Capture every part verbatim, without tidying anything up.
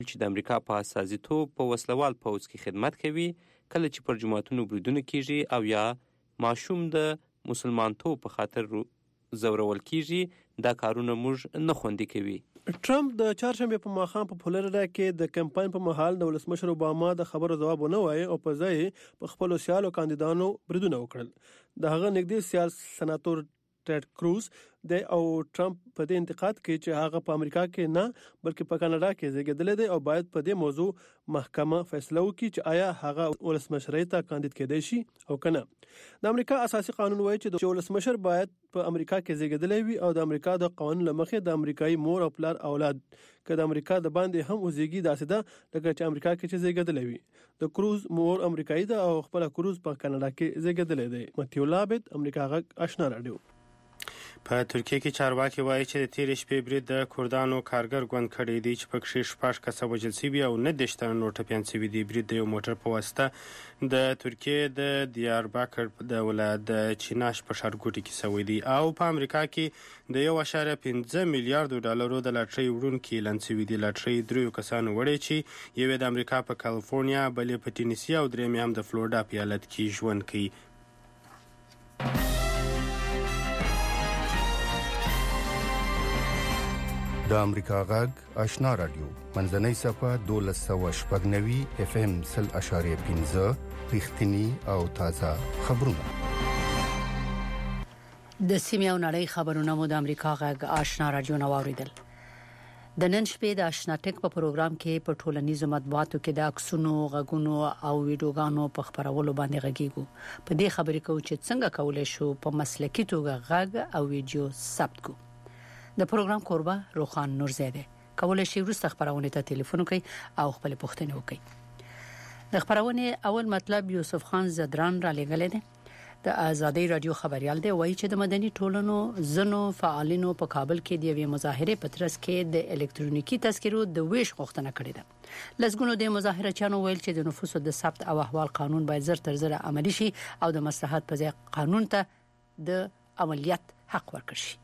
چې د امریکا په استازیتوب په وسلوال پوځ کې خدمت کوي، کله چې پر جوماتونو بریدونه کیږي او یا ماشوم د مسلمانتوب په خاطر زورول کیږي، دا کارونه موږ نه خوندي کوي. ټرمپ د چهارشنبه په ماښام په فلوریډا کې د کمپاین په مهال د ولسمشر اوباما د خبرو ځواب ونه وایي او په ځای په خپل سیالو کاندیدانو بریدونه وکړل. د هغه نږدې سیال سناتور ټیډ کروز د او ټرمپ په دې انتقاد کې چې هغه په امریکا کې نه بلکې په کاناډا کې زیږیدلی دی او باید په دې موضوع محکمه فیصله وکړي چې آیا هغه ولسمشرۍ ته کاندید کېدای شي او کنه. د امریکا اساسي قانون وایي چې د ولسمشر باید په امریکا کې زیږیدلی وي او د امریکا د قانون لمخې د امریکایي مور او پلار اولاد که د امریکا د باندې هم وزیږي داسې ده لکه چې امریکا کې چې زیږیدلی وي. د کروز مور امریکایي ده او خپل کروز په کاناډا کې زیږیدلی دی. متیو لابد، امریکا غږ آشنا رادیو. په ترکیه کې چارواکي وایي چې د تیرې شپې برید د کردانو کارګر ګوند کړی دی چې پکې شپږ کسه وژل شوي او نه دېرش تنه نور ټپیان شوي دي. برید د یو موټر په واسطه د ترکیې د دیاربکر د ولایت د چیناش په ښارګوټي کې شوی دی او په امریکا کې د یو اشاریه پنځه میلیارډو ډالرو د لاټرۍ وړونکي اعلان شوي دي. لاټرۍ دریو کسانو وړی چې یو د امریکا په کالیفورنیا، بلې په ټینیسي او درېیمې هم د فلوریډا په ایالت کې ژوند کوي. د امریکا غږ آشنا رادیو منځنۍ صفه دولس سوه شپږ نوي اف ام سل اشاریه پنځه رښتینی او تازه خبرونه. د سیمې او نړۍ خبرونه مو د امریکا غږ آشنا رادیو نو اوریدل. د نن شپې د آشنا ټک په پروګرام کې په ټولنیزو مطبوعاتو کې د عکسونو، غږونو او ویډیوګانو په خبرولو باندې غږیږو. په دې خبرې کوو چې څنګه کولای شو په مسلکي توګه غږ او ویډیو ثبت کړو. د پروګرام کوربه روخان نورزاده کولای شي وروسته خبرونه ته ټلیفون کوي او خپل پوښتنه وکړي. د خبرونه اول مطلب یوسف خان زدران را لګل دي. د آزادۍ رادیو خبريال دی وایي چې د مدني ټولنو زنو فعالینو په کابل کې د یوې مظاهره په ترڅ کې د الکترونیکی تذکرو د ویش غوښتنه کړې ده. لږګونو د مظاهره چانو ویل چې د نفوسو د ثبت او احوال قانون باید زر تر زر عملی شي او د مصلحت په ځای قانون ته د عملیات حق ورکړي شي.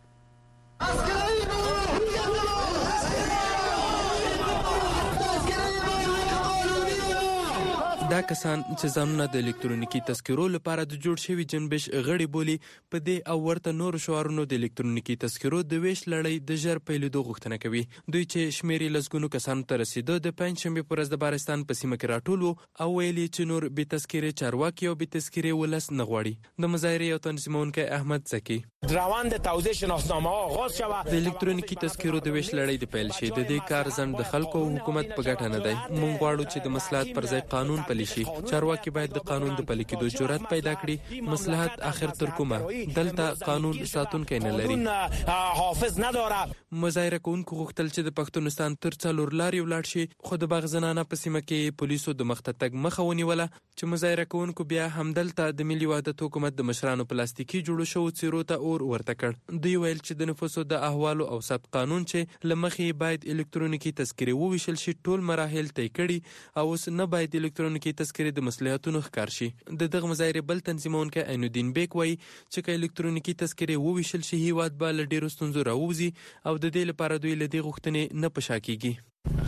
دا کسان چې ځانونه د الکترونیکی تذکرو لپاره د جوړ شوی جنبش غړي بولی په دې او ورته نور شعارونو د الکترونیکی تذکرو د ویش لړۍ د ژر پیلېدو غوښتنه کوي. دوی چې شمیرې لسګونو کسانو ته رسیدو د پنځشنبه پر ورځ د بارستان په سیمه کې راټول او ویلي چې نور به تذکرې چارواکي او به تذکرې ولس نه غواړي. د مظاهرې یو تنظیمونکی احمد زکی روند توزیع شناسنامه ها آغاز شود. د الکترونیکی تذکرو د ویش لړۍ د پیل شي. د دې کار ځند د خلکو او حکومت په ګټه نه دی. موږ غواړو چې د مصلحت پر ځای قانون پلی شي. چارواکي باید د قانون د پلي کېدو جرأت پیدا کړي. مصلحت اخر تر کومه دلته قانون ساتونکی نه لري. حافظ نداره. مظاهره کوونکو غوښتل چې د پښتونستان تر څلور لارې ولاړ شي، خو د باغ زنانه په سیمه کې پولیسو د مخته تګ مخه ونیوله چې مظاهره کوونکو بیا همدلته د ملي وحدت حکومت د مشرانو پلاستیکي جوړو شو څیرو ته اور ورته کړ. دوی ویل چې د نفوسو د احوالو او ثبت قانون چې لمخې باید الکترونیکی تذکرې وویشل شي ټول مراحل طی کړي او اوس نه باید الکترونیکی تذکرې د مصلحتونو ښکار شي. د دغه مظاهرې بل تنظیمونکی عینالدین بیک وایي چې که الکترونیکی تذکرې وویشل شي هیواد به له ډېرو ستونزو راووځي او د دې لپاره دوی له دې غوښتنې نه په شا کېږي.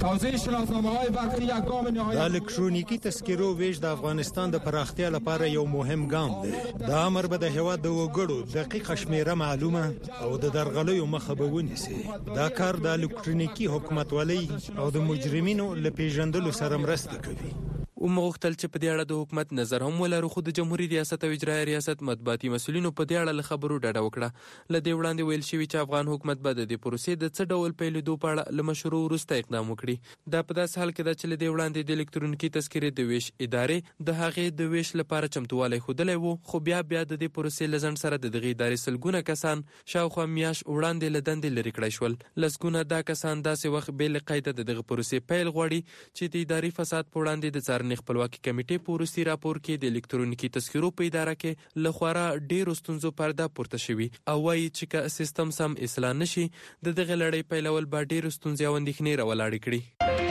د الکترونیکی تذکرو ویش د افغانستان د پراختیا لپاره یو مهم ګام دی. دا امر به د هیواد د وګړو دقیقه شمیره معلومه او د درغلیو مخه به ونیسي. دا کار د الکترونیکی حکومتولۍ او د مجرمینو له پیژندلو سره مرسته کوي. ومغختل چې په دې اړه د حکومت نظر هم ولرو، خو د جمهوریت ریاست او اجرایي ریاست مطبوعاتي مسؤلینو په دې اړه له خبرو ډډه وکړه. له دې وړاندې ویل شوي چې افغان حکومت به د دې پروسې د څه ډول پیلېدو په اړه له مشورو وروسته اقدام وکړي. دا په داسې حال کې ده چې له دې وړاندې د الکترونیکي تذکرې د ویش ادارې د هغې د ویش لپاره چمتووالی ښودلی و، خو بیا بیا د دې پروسې له ځنډ سره د دغې ادارې سلګونه کسان شاوخوا میاشت وړاندې له دندې لرې کړی شول. لسګونه دا کسان داسې وخت بې له قیده د دغه پروسې پیل غواړي چې د اداري فساد په وړاندې د څارنې خپلواکي کمیټې په وروستي راپور کې د الکترونیکي تذکرو په اداره کې له خورا ډېرو ستونزو پرده پورته شوي او وایي چې که سیستم سم اصلاح نشي د دغه لړۍ پیلول به ډېرو ستونزې او اندېښنې راولاړې کړي.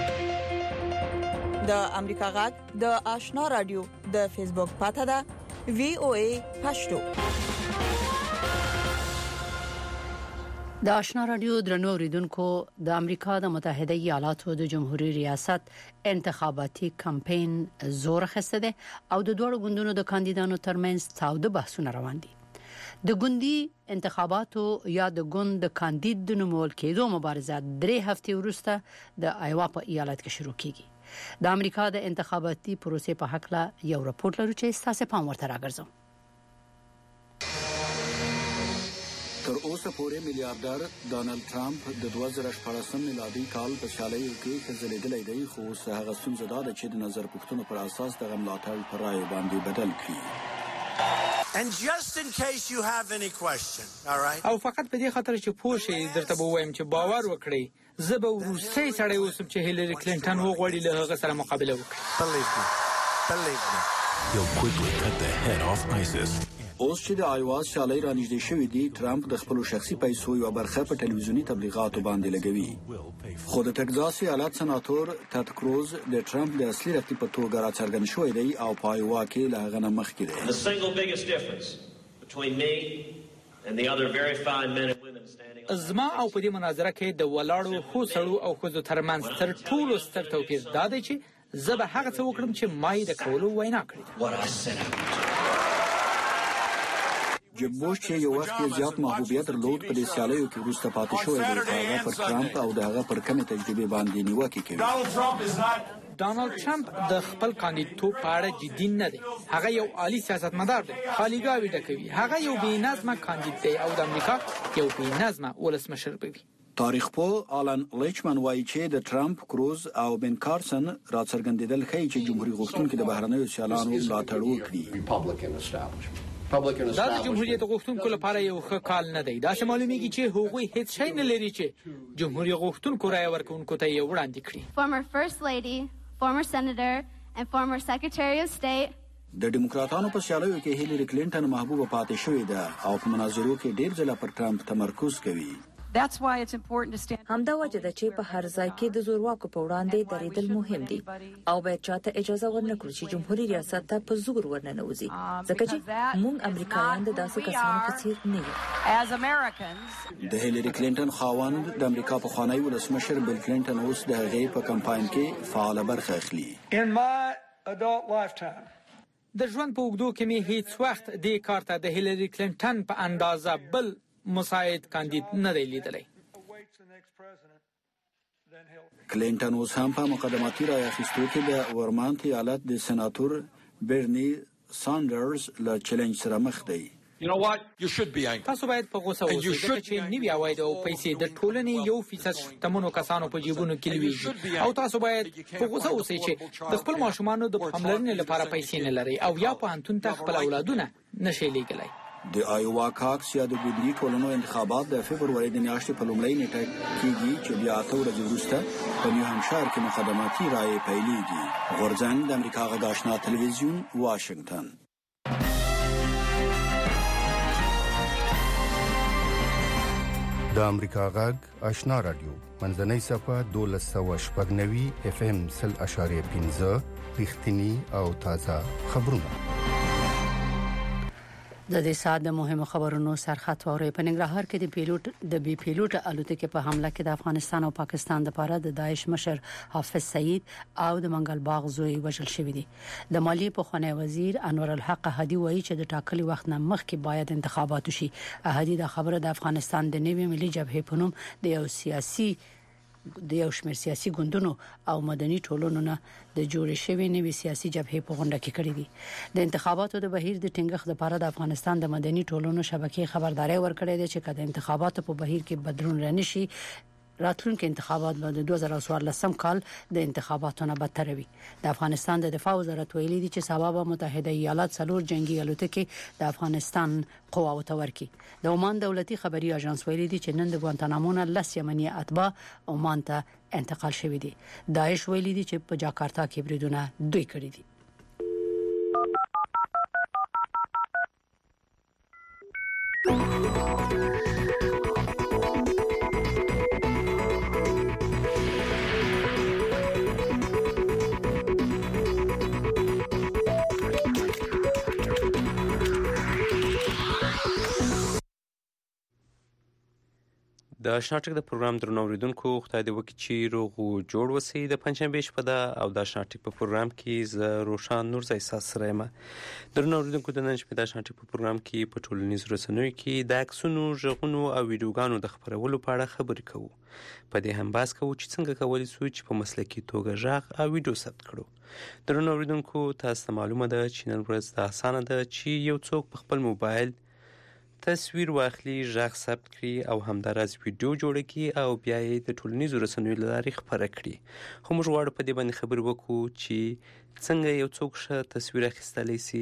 د امریکا غږ د آشنا رادیو د فیسبوک پاته ده وی او ای پښتو. د آشنا رادیو درنو اوریدونکو د امریکا د متحده ایالاتو د جمهوریت ریاست انتخاباتي کمپاین زور خسته ده او د دوه ګوندونو د کاندیدانو ترمنځ تاوده بحثونه روان دي. د ګوندي انتخاباتو یا د ګوند د کاندید د نومول کېدو مبارزه درې هفتې وروسته د ایوا په ایالت کې شروع کیږي. د امریکا د انتخاباتي پروسې په حق لا یو راپورټ لرو چې تاسو پام ورته راګرځو. تر اوسه پورې میلیارډر ډانلډ ټرمپ د دوه زره شپږم میلادي کال په سیالیو کې ښځلېدلی دی، خو اوس هغه ستونزه دا ده چې د نظر پوښتنو پر اساس دغه ملاتړ په رایو باندې بدل کړي. And just in case you have any question, all right? او فقط په دې خاطر چې پوه شئ درته به وایم چې باور وکړئ زه به وروستی سړی اوسم چې هیلری کلینټن وغواړي له هغه سره مقابله وکړي. Believe me. Believe me. He'll quickly cut the head off ISIS. اوس چې د ایوا سیالۍ رانږدې شوې دي، ټرمپ د خپلو شخصي پیسو یوه برخه په ټلویزیوني تبلیغاتو باندې لګوي. خو د ټکزاس ایالت سناتور تد کروز د ټرمپ د اصلي رقیب په توګه راڅرګند شوی دی او په ایوا کې له هغه نه مخکې دی. The single biggest difference between me and the other very fine men and women standing زما او په دې مناظره کې د ولاړو خو سړو او ښځو ترمنځ تر ټولو ستر توپیر دا دی چې زه به هغه څه وکړم چې ما یې د کولو وینا کړې. جب بوش چې یو وخت یې زیات محبوبیت درلود، په دې سیالیو کې وروسته پاتې شوی دی. هغه پر ټرمپ او د هغه پر کمې تجربې باندې نیوکې کوي. ډانلډ ټرمپ د خپل کاندیدتوب په اړه جدي نه دی. هغه یو عالی سیاستمدار دی، خالیګاوې ډکوي. هغه یو بې نظمه کاندید دی او د امریکا یو بې نظمه ولسمشر به وي. تاریخ پوه آلن لیچمن وایي چې د ټرمپ، کروز او بن کارسن راڅرګندېدل ښیي چې جمهوریت غوښتونکي د بهرنیو سیالانو ملاتړ وکړي. دا د جمهوریت غوښتونکو لپاره یو ښه کال نه دی. داسې معلومیږي چې هغوی هیڅ شی نه لري چې جمهوریت غوښتونکو رایه ورکوونکو ته یې وړاندې کړي. Former First Lady, former Senator and former Secretary of State. د ډیموکراتانو په سیالیو کې هیلری کلینټن محبوبه پاتې شوې ده او په مناظرو کې ډېر ځله پر ټرمپ تمرکز کوي. همدا وجه ده چې په هر ځای کې د زورواکو په وړاندې درېدل مهم دي او باید چاته اجازه ورنکړو چې جمهوریت ریاست ته په زور ورننوځي، ځکه چې موږ امریکایان د داسې کسانو په څیر نه یو. د هیلری کلینټن خاوند د امریکا پخوانی ولسمشر بل کلینټن اوس د هغې په کمپاین کې فعاله برخه اخلي. د ژوند په اوږدو کې مې هیڅ وخت دې کار ته د هیلری کلینټن په اندازه بل مساعد کاندید نه دی لیدلی. کلینټن اوس هم په مقدماتي رای اخیستو کې د ورمانت ایالت د سناتور برني ساندرز له چیلنج سره مخ دی. تاسو باید په غوسه اوسئ ځکه چې نوي عواید او پیسې د ټولنې یو فیصد شتمنو کسانو په جیبونو کې لویږي او تاسو باید په غوسه اوسئ چې د خپل ماشومانو د پاملرنې لپاره پیسې نه لرئ او یا پوهنتون ته خپل اولادونه نشئ لیږلی. د ایوا کاکس یا د ګوندي ټولنو انتخابات د فبروري د میاشتې په لومړۍ نیټه کېږي چې بیا اته ورځې وروسته په نیو همشایر کې مقدماتي رایې پیلېږي. غورځنګ د امریکا غږ آشنا تلویزیون، واشنگټن. د امریکا غږ آشنا رادیو منځنۍ صفه دولس سوه شپږ نوي اف ام سل اشاریه پنځه رښتینی او تازه خبرونه. د دې ساعت د مهمو خبرونو سرخط وره په ننګرهار کې د پیلوټ د بي پیلوټ الوتکې په حمله کې د افغانستان او پاکستان د لپاره د داعش مشر حافظ سعید او د منګل باغ زوی وژل شوی دي. د مالی په خونه وزیر انور الحق هدی وایي چې د ټاکلي وخت نه مخکې باید انتخابات وشي. هدی د خبره د افغانستان د نوي ملي جبهې په نوم د یو سیاسي د یو شمېر سیاسي ګوندونو او مدني ټولنو نه د جوړې شوې نوې سیاسي جبهې په غونډه کې کړې دي. د انتخاباتو د بهیر د ټینګښت لپاره د افغانستان د مدني ټولنو شبکې خبرداري ورکړې ده چې کله انتخاباتو په بهیر کې بدلون رانشي راتلونکي انتخابات به د دوه زره څوارلسم کال د انتخاباتو نه بدتر وي. د افغانستان د دفاع وزارت ویلي دی چې سبا متحده ایالات څلور جنگي الوتکې د افغانستان قواو ته ورکړي. د عمان دولتي خبري اژانس ویلي دی چې نن د ګوانتانامو نه لس یمني اتباع عمان ته انتقال شوي دي. داعش ویلي دی چې په جاکارتا کې بریدونه دوی کړی دي. د آشنا ټک د پروګرام درنو اوریدونکو خدای دې وکړي چې روغ او جوړ اوسئ. د پنجشنبې شپه ده او د آشنا ټک په پروګرام کې زه روشان نورزی ساس سره یم. درنو اوریدونکو د نن شپې د آشنا ټک په پروګرام کې په ټولنیزو رسنیو کې د عکسونو، غږونو او ویډیوګانو د خپرولو په اړه خبرې کوو. په دې هم بحث کوو چې څنګه کولی شو چې په مسلکي توګه غږ او ویډیو ثبت کړو. درنو اوریدونکو تاسو ته معلومه ده چې نن ورځ د اسانه ده چې یو څوک په خپل موبایل تصویر واخلي، غږ ثبت کړي او همداراز ویډیو جوړ کړي او بیا یې د ټولنیزو رسنیو له لارې خپره کړي. خو موږ غواړو په دې باندې خبرې وکړو چې څنګه یو څوک ښه تصویر اخیستلی سي،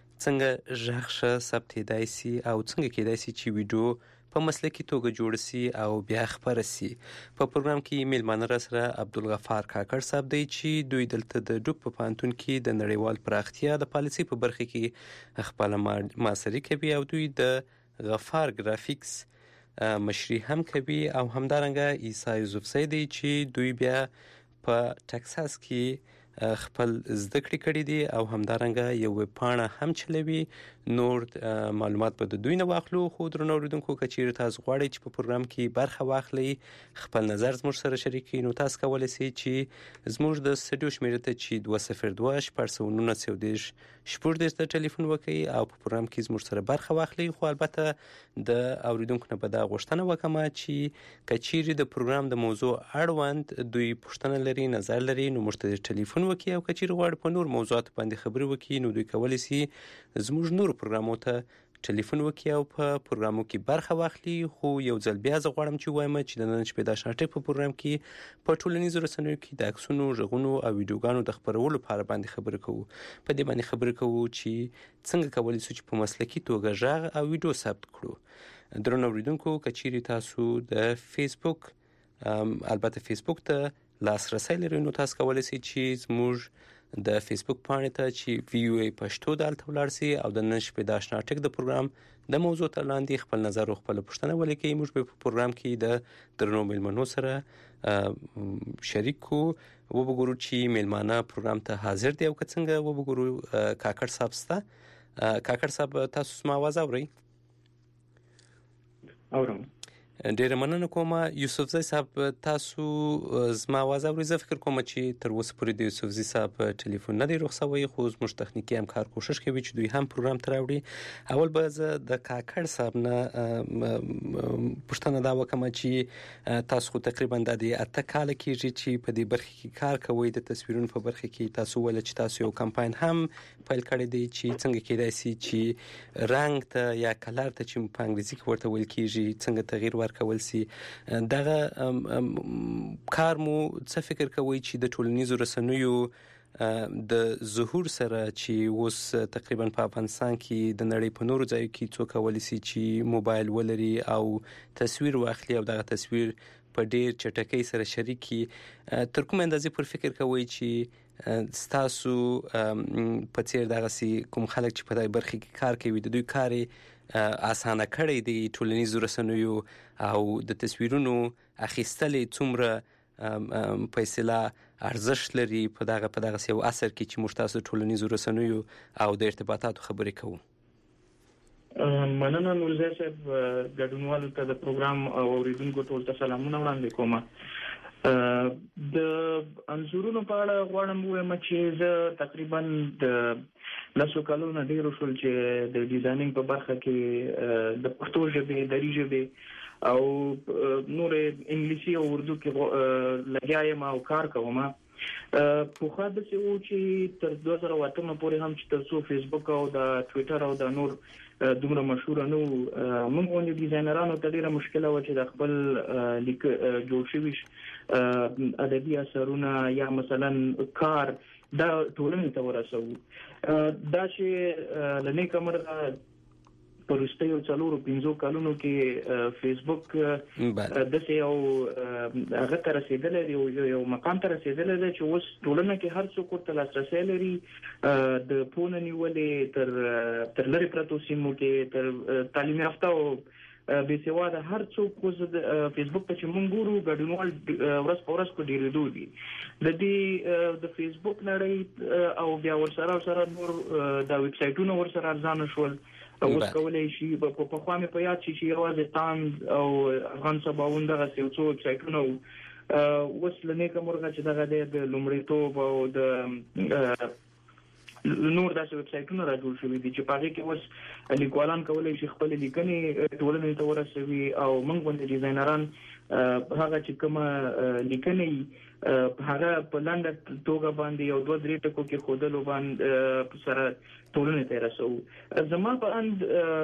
څنګه غږ ښه ثبتېدای سي او څنګه کېدای سي چې ویډیو په مسلکي توګه جوړ سي او بیا خپره سي. په پروګرام کې میلمانه را سره عبدالغفار کاکړ صاحب دی چې دوی دلته د ډوک په پوهنتون کې د نړیوال پراختیا د پالیسۍ په برخه کې خپله معاصري کوي او دوی د غفار ګرافیکس مشري هم کوي او همدارنګه عیسی یوسفزی دی چې دوی بیا په ټکساس کې خپل زده کړې کړې دي او همدارنګه یو ویب پاڼه هم چلوي. نور معلومات به د دوی نه واخلو. خو درنو اوریدونکو که چیرې تاسو غواړئ چې په پروګرام کې برخه واخلئ، خپل نظر زموږ سره شریک کړئ، نو تاسو کولی شئ چې زموږ د سټډیو شمیرې ته چې دوه صفر دوه شپږ سوه نولس یو دېرش شپږ دېرش ته ټلیفون وکړئ او په پروګرام کې زموږ سره برخه واخلئ. خو البته د اوریدونکو نه به دا غوښتنه وکړم چې که چیرې د پروګرام د موضوع اړوند دوی پوښتنه لري، نظر لري، نو موږ ته ټلیفون وکړي او که چیرې غواړي په نور موضوعاتو باندې خبرې وکړي نو دوی کولی شي زموږ نورو پروګرامو ته ټلیفون وکړي او په پروګرامو کې برخه واخلي. خو یو ځل بیا زه غواړم چې ووایم چې د نن شپې د آشنا ټک په پروګرام کې په ټولنیزو رسنیو کې د عکسونو، غږونو او ویډیوګانو د خپرولو په اړه باندې خبرې کوو. په دې باندې خبرې کوو چې څنګه کولی شو چې په مسلکي توګه غږ او ویډیو ثبت کړو. درنو اوریدونکو که چیرې تاسو د فیسبوک البته فیسبوک ته لاسرسی لرئ نو تاسو کولی شئ چې زموږ د فیسبوک پاڼې ته چې وی او ای پښتو دالته ولاړ سي او د نن شپې د آشنا ټک د پروګرام د موضوع تر لاندې خپل نظر او خپل پوښتنه ولیکئ. موږ به په پروګرام کې د درنو میلمنو سره شریک کو وبګورو چې میلمانه پروګرام ته حاضر دی او که څنګه وبګورو. کاکړ صاحب ستا کاکړ صاحب تاسو سم आवाज اورئ؟ اورم. ډیره مننه کوم. یوسفزی صاحب تاسو زما आवाज اورئ؟ زه فکر کوم چې تر اوسه پورې د یوسفزی صاحب ټلیفون نه دی رخصوي، خو زموږ تخنیکی همکار کوشش کوي چې دوی هم پروګرام ته راوړي. اول به زه د کاکړ صاحب نه پوښتنه دا وکړم چې تاسو خو تقریبا د اته کال کېږي چې په دې برخه کې کار کوئ، د تصویرونو په برخه کې. تاسو ویل چې تاسو یو کمپاین هم پیل کړی دی چې څنګه کېدای شي چې رنګ ته یا کلر ته چې په انګلیسي کې ورته ویل کېږي څنګه تغییر کول سي. دغه کار مو څه فکر کوي چې د ټولنیزو رسنیو د ظهور سره چې اوس تقریبا په افغانستان کې د نړۍ په نورو ځایو کې څوک کولی شي چې موبایل ولري او تصویر واخلي او دغه تصویر په ډیر چټکۍ سره شریک کړي، تر کومه اندازې پر فکر کوي چې ستاسو په څیر دغسې کوم خلک چې په دغه برخه کې کار کوي د دوی کار اسانه کړی دی ټولنیزو رسنیو او د تصویرونو اخیستلې څومره فیصله ارزښت لري په دغه په دغه یو عصر کې چې موږ تاسو ټولنیزو رسنیو او د ارتباطاتو خبرې کوو؟ مننه نورزی صاحب، ګډونوالو ته د پروګرام او اوریدونکو ټول ته سلامونه وړاندې کوم. د انځورونو په اړه غواړم ووایم چې زه تقریبا د لسو کلونو ډېر شول چې د ډیزاینینګ په برخه کې د پښتو ژبې، دري ژبې او نور انګلیسي او اردو کې لګیا یم او کار کوم. پوخا داسې و چې تر دوه زره اتم پورې هم چې تر څو فیسبوک او د ټویټر او د نور دومره مشهور نه وو، موږ غوندې ډیزاینرانو ته ډېره مشکله وه چې د خپل لیک جوړ شوي ادبي اثرونه یا مثلا کار دا ټولنې ته ورسوو. دا چې له نیکه مرغه په وروستیو څلورو پنځو کلونو کې فیسبوک داسې یو هغه ته رسېدلی دی، یو مقام ته رسېدلی دی چې اوس ټولنه کې هر څوک ورته لاسرسی لري، د پوه نه نیولې تر تر لرې پرتو سیمو کې، تر تعلیم یافته او بې سواده هر څوک اوس فیسبوک ته چې موږ ګورو ګډونوال ورځ په ورځ په ډېرېدو دي. د دې د فیسبوک نړۍ او بیا ورسره ورسره نور دا ویب سایټونه ورسره ارزانه شول اوس کولای شي په خوا مې په یاد شي چې یوازې تاند او افغان سباوون دغه یو څو ویب سایټونه اوس لنې کومرغه چې دغه د لومړیتوب او د نور داسې ویب سایټونه را جوړ شوي دي چې په هغې کې اوس لیکوالان کولی شي خپلې لیکنې ټولنې ته ورسوي او موږ غوندې ډیزاینران هغه چې کومه لیکنې هغه په لنډه توګه باندې یو دوه درې ټکو کې ښودلو باندې سره ټولنې ته رسوو. زما په اند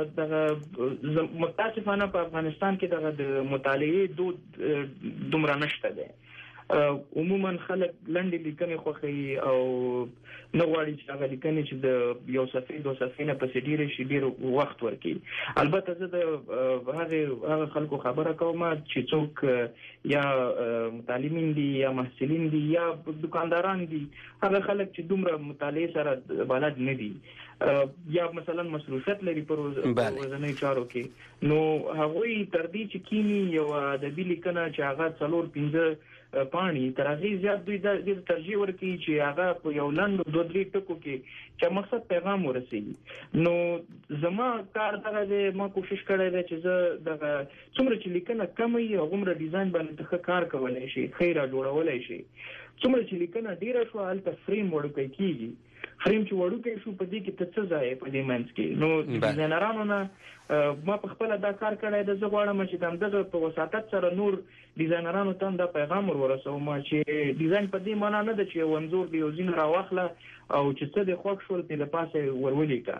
دغه متاسفانه په افغانستان کې دغه د مطالعې دود دومره نشته دی. عموما خلک لنډې لیکنې خوښوي او نه غواړي چې هغه لیکنې چې د یو صفحې دوه صفحې نه پسې ډېرې شي ډېر وخت ورکړي. البته زه د هغې هغه خلکو خبره کوم چې څوک یا متعلمین دي یا محصلین دي یا دکانداران دي، هغه خلک چې دومره مطالعې سره بلد نه دي یا مثلا مصروفیت لري پر ورځنیو چارو کې، نو هغوی تر دې چې کینی یو ادبي لیکنه چې هغه څلور پنځه پاڼې تر هغې زیات دوی د ترجیح ورکوي چې هغه په یو لنډو دوه درې ټکو کې چې مقصد پیغام ورسوي. نو زما کار دغه دی، ما کوشش کړی دی چې زه دغه څومره چې لیکنه کم وي هغومره ډیزاین باندې ښه کار کولی شي، ښه را جوړولی شي. څومره چې لیکنه ډېره شوه هلته فریم وړوکی کېږي. فریم چې وړوکی شو په دې کې ته څه ځای په دې منځ کې. نو ډیزاینرانو نه ما په خپله دا کار کړی دی. زه غواړم چې د همدغه په وساطت سره نور ډیزاینرانو ته هم دا پیغام ور ورسوم چې ډیزاین په دې معنا نه ده چې یو انځور د یو ځین راواخله او چې څه دې خوښ شول ترې له پاسه ور ولیکه.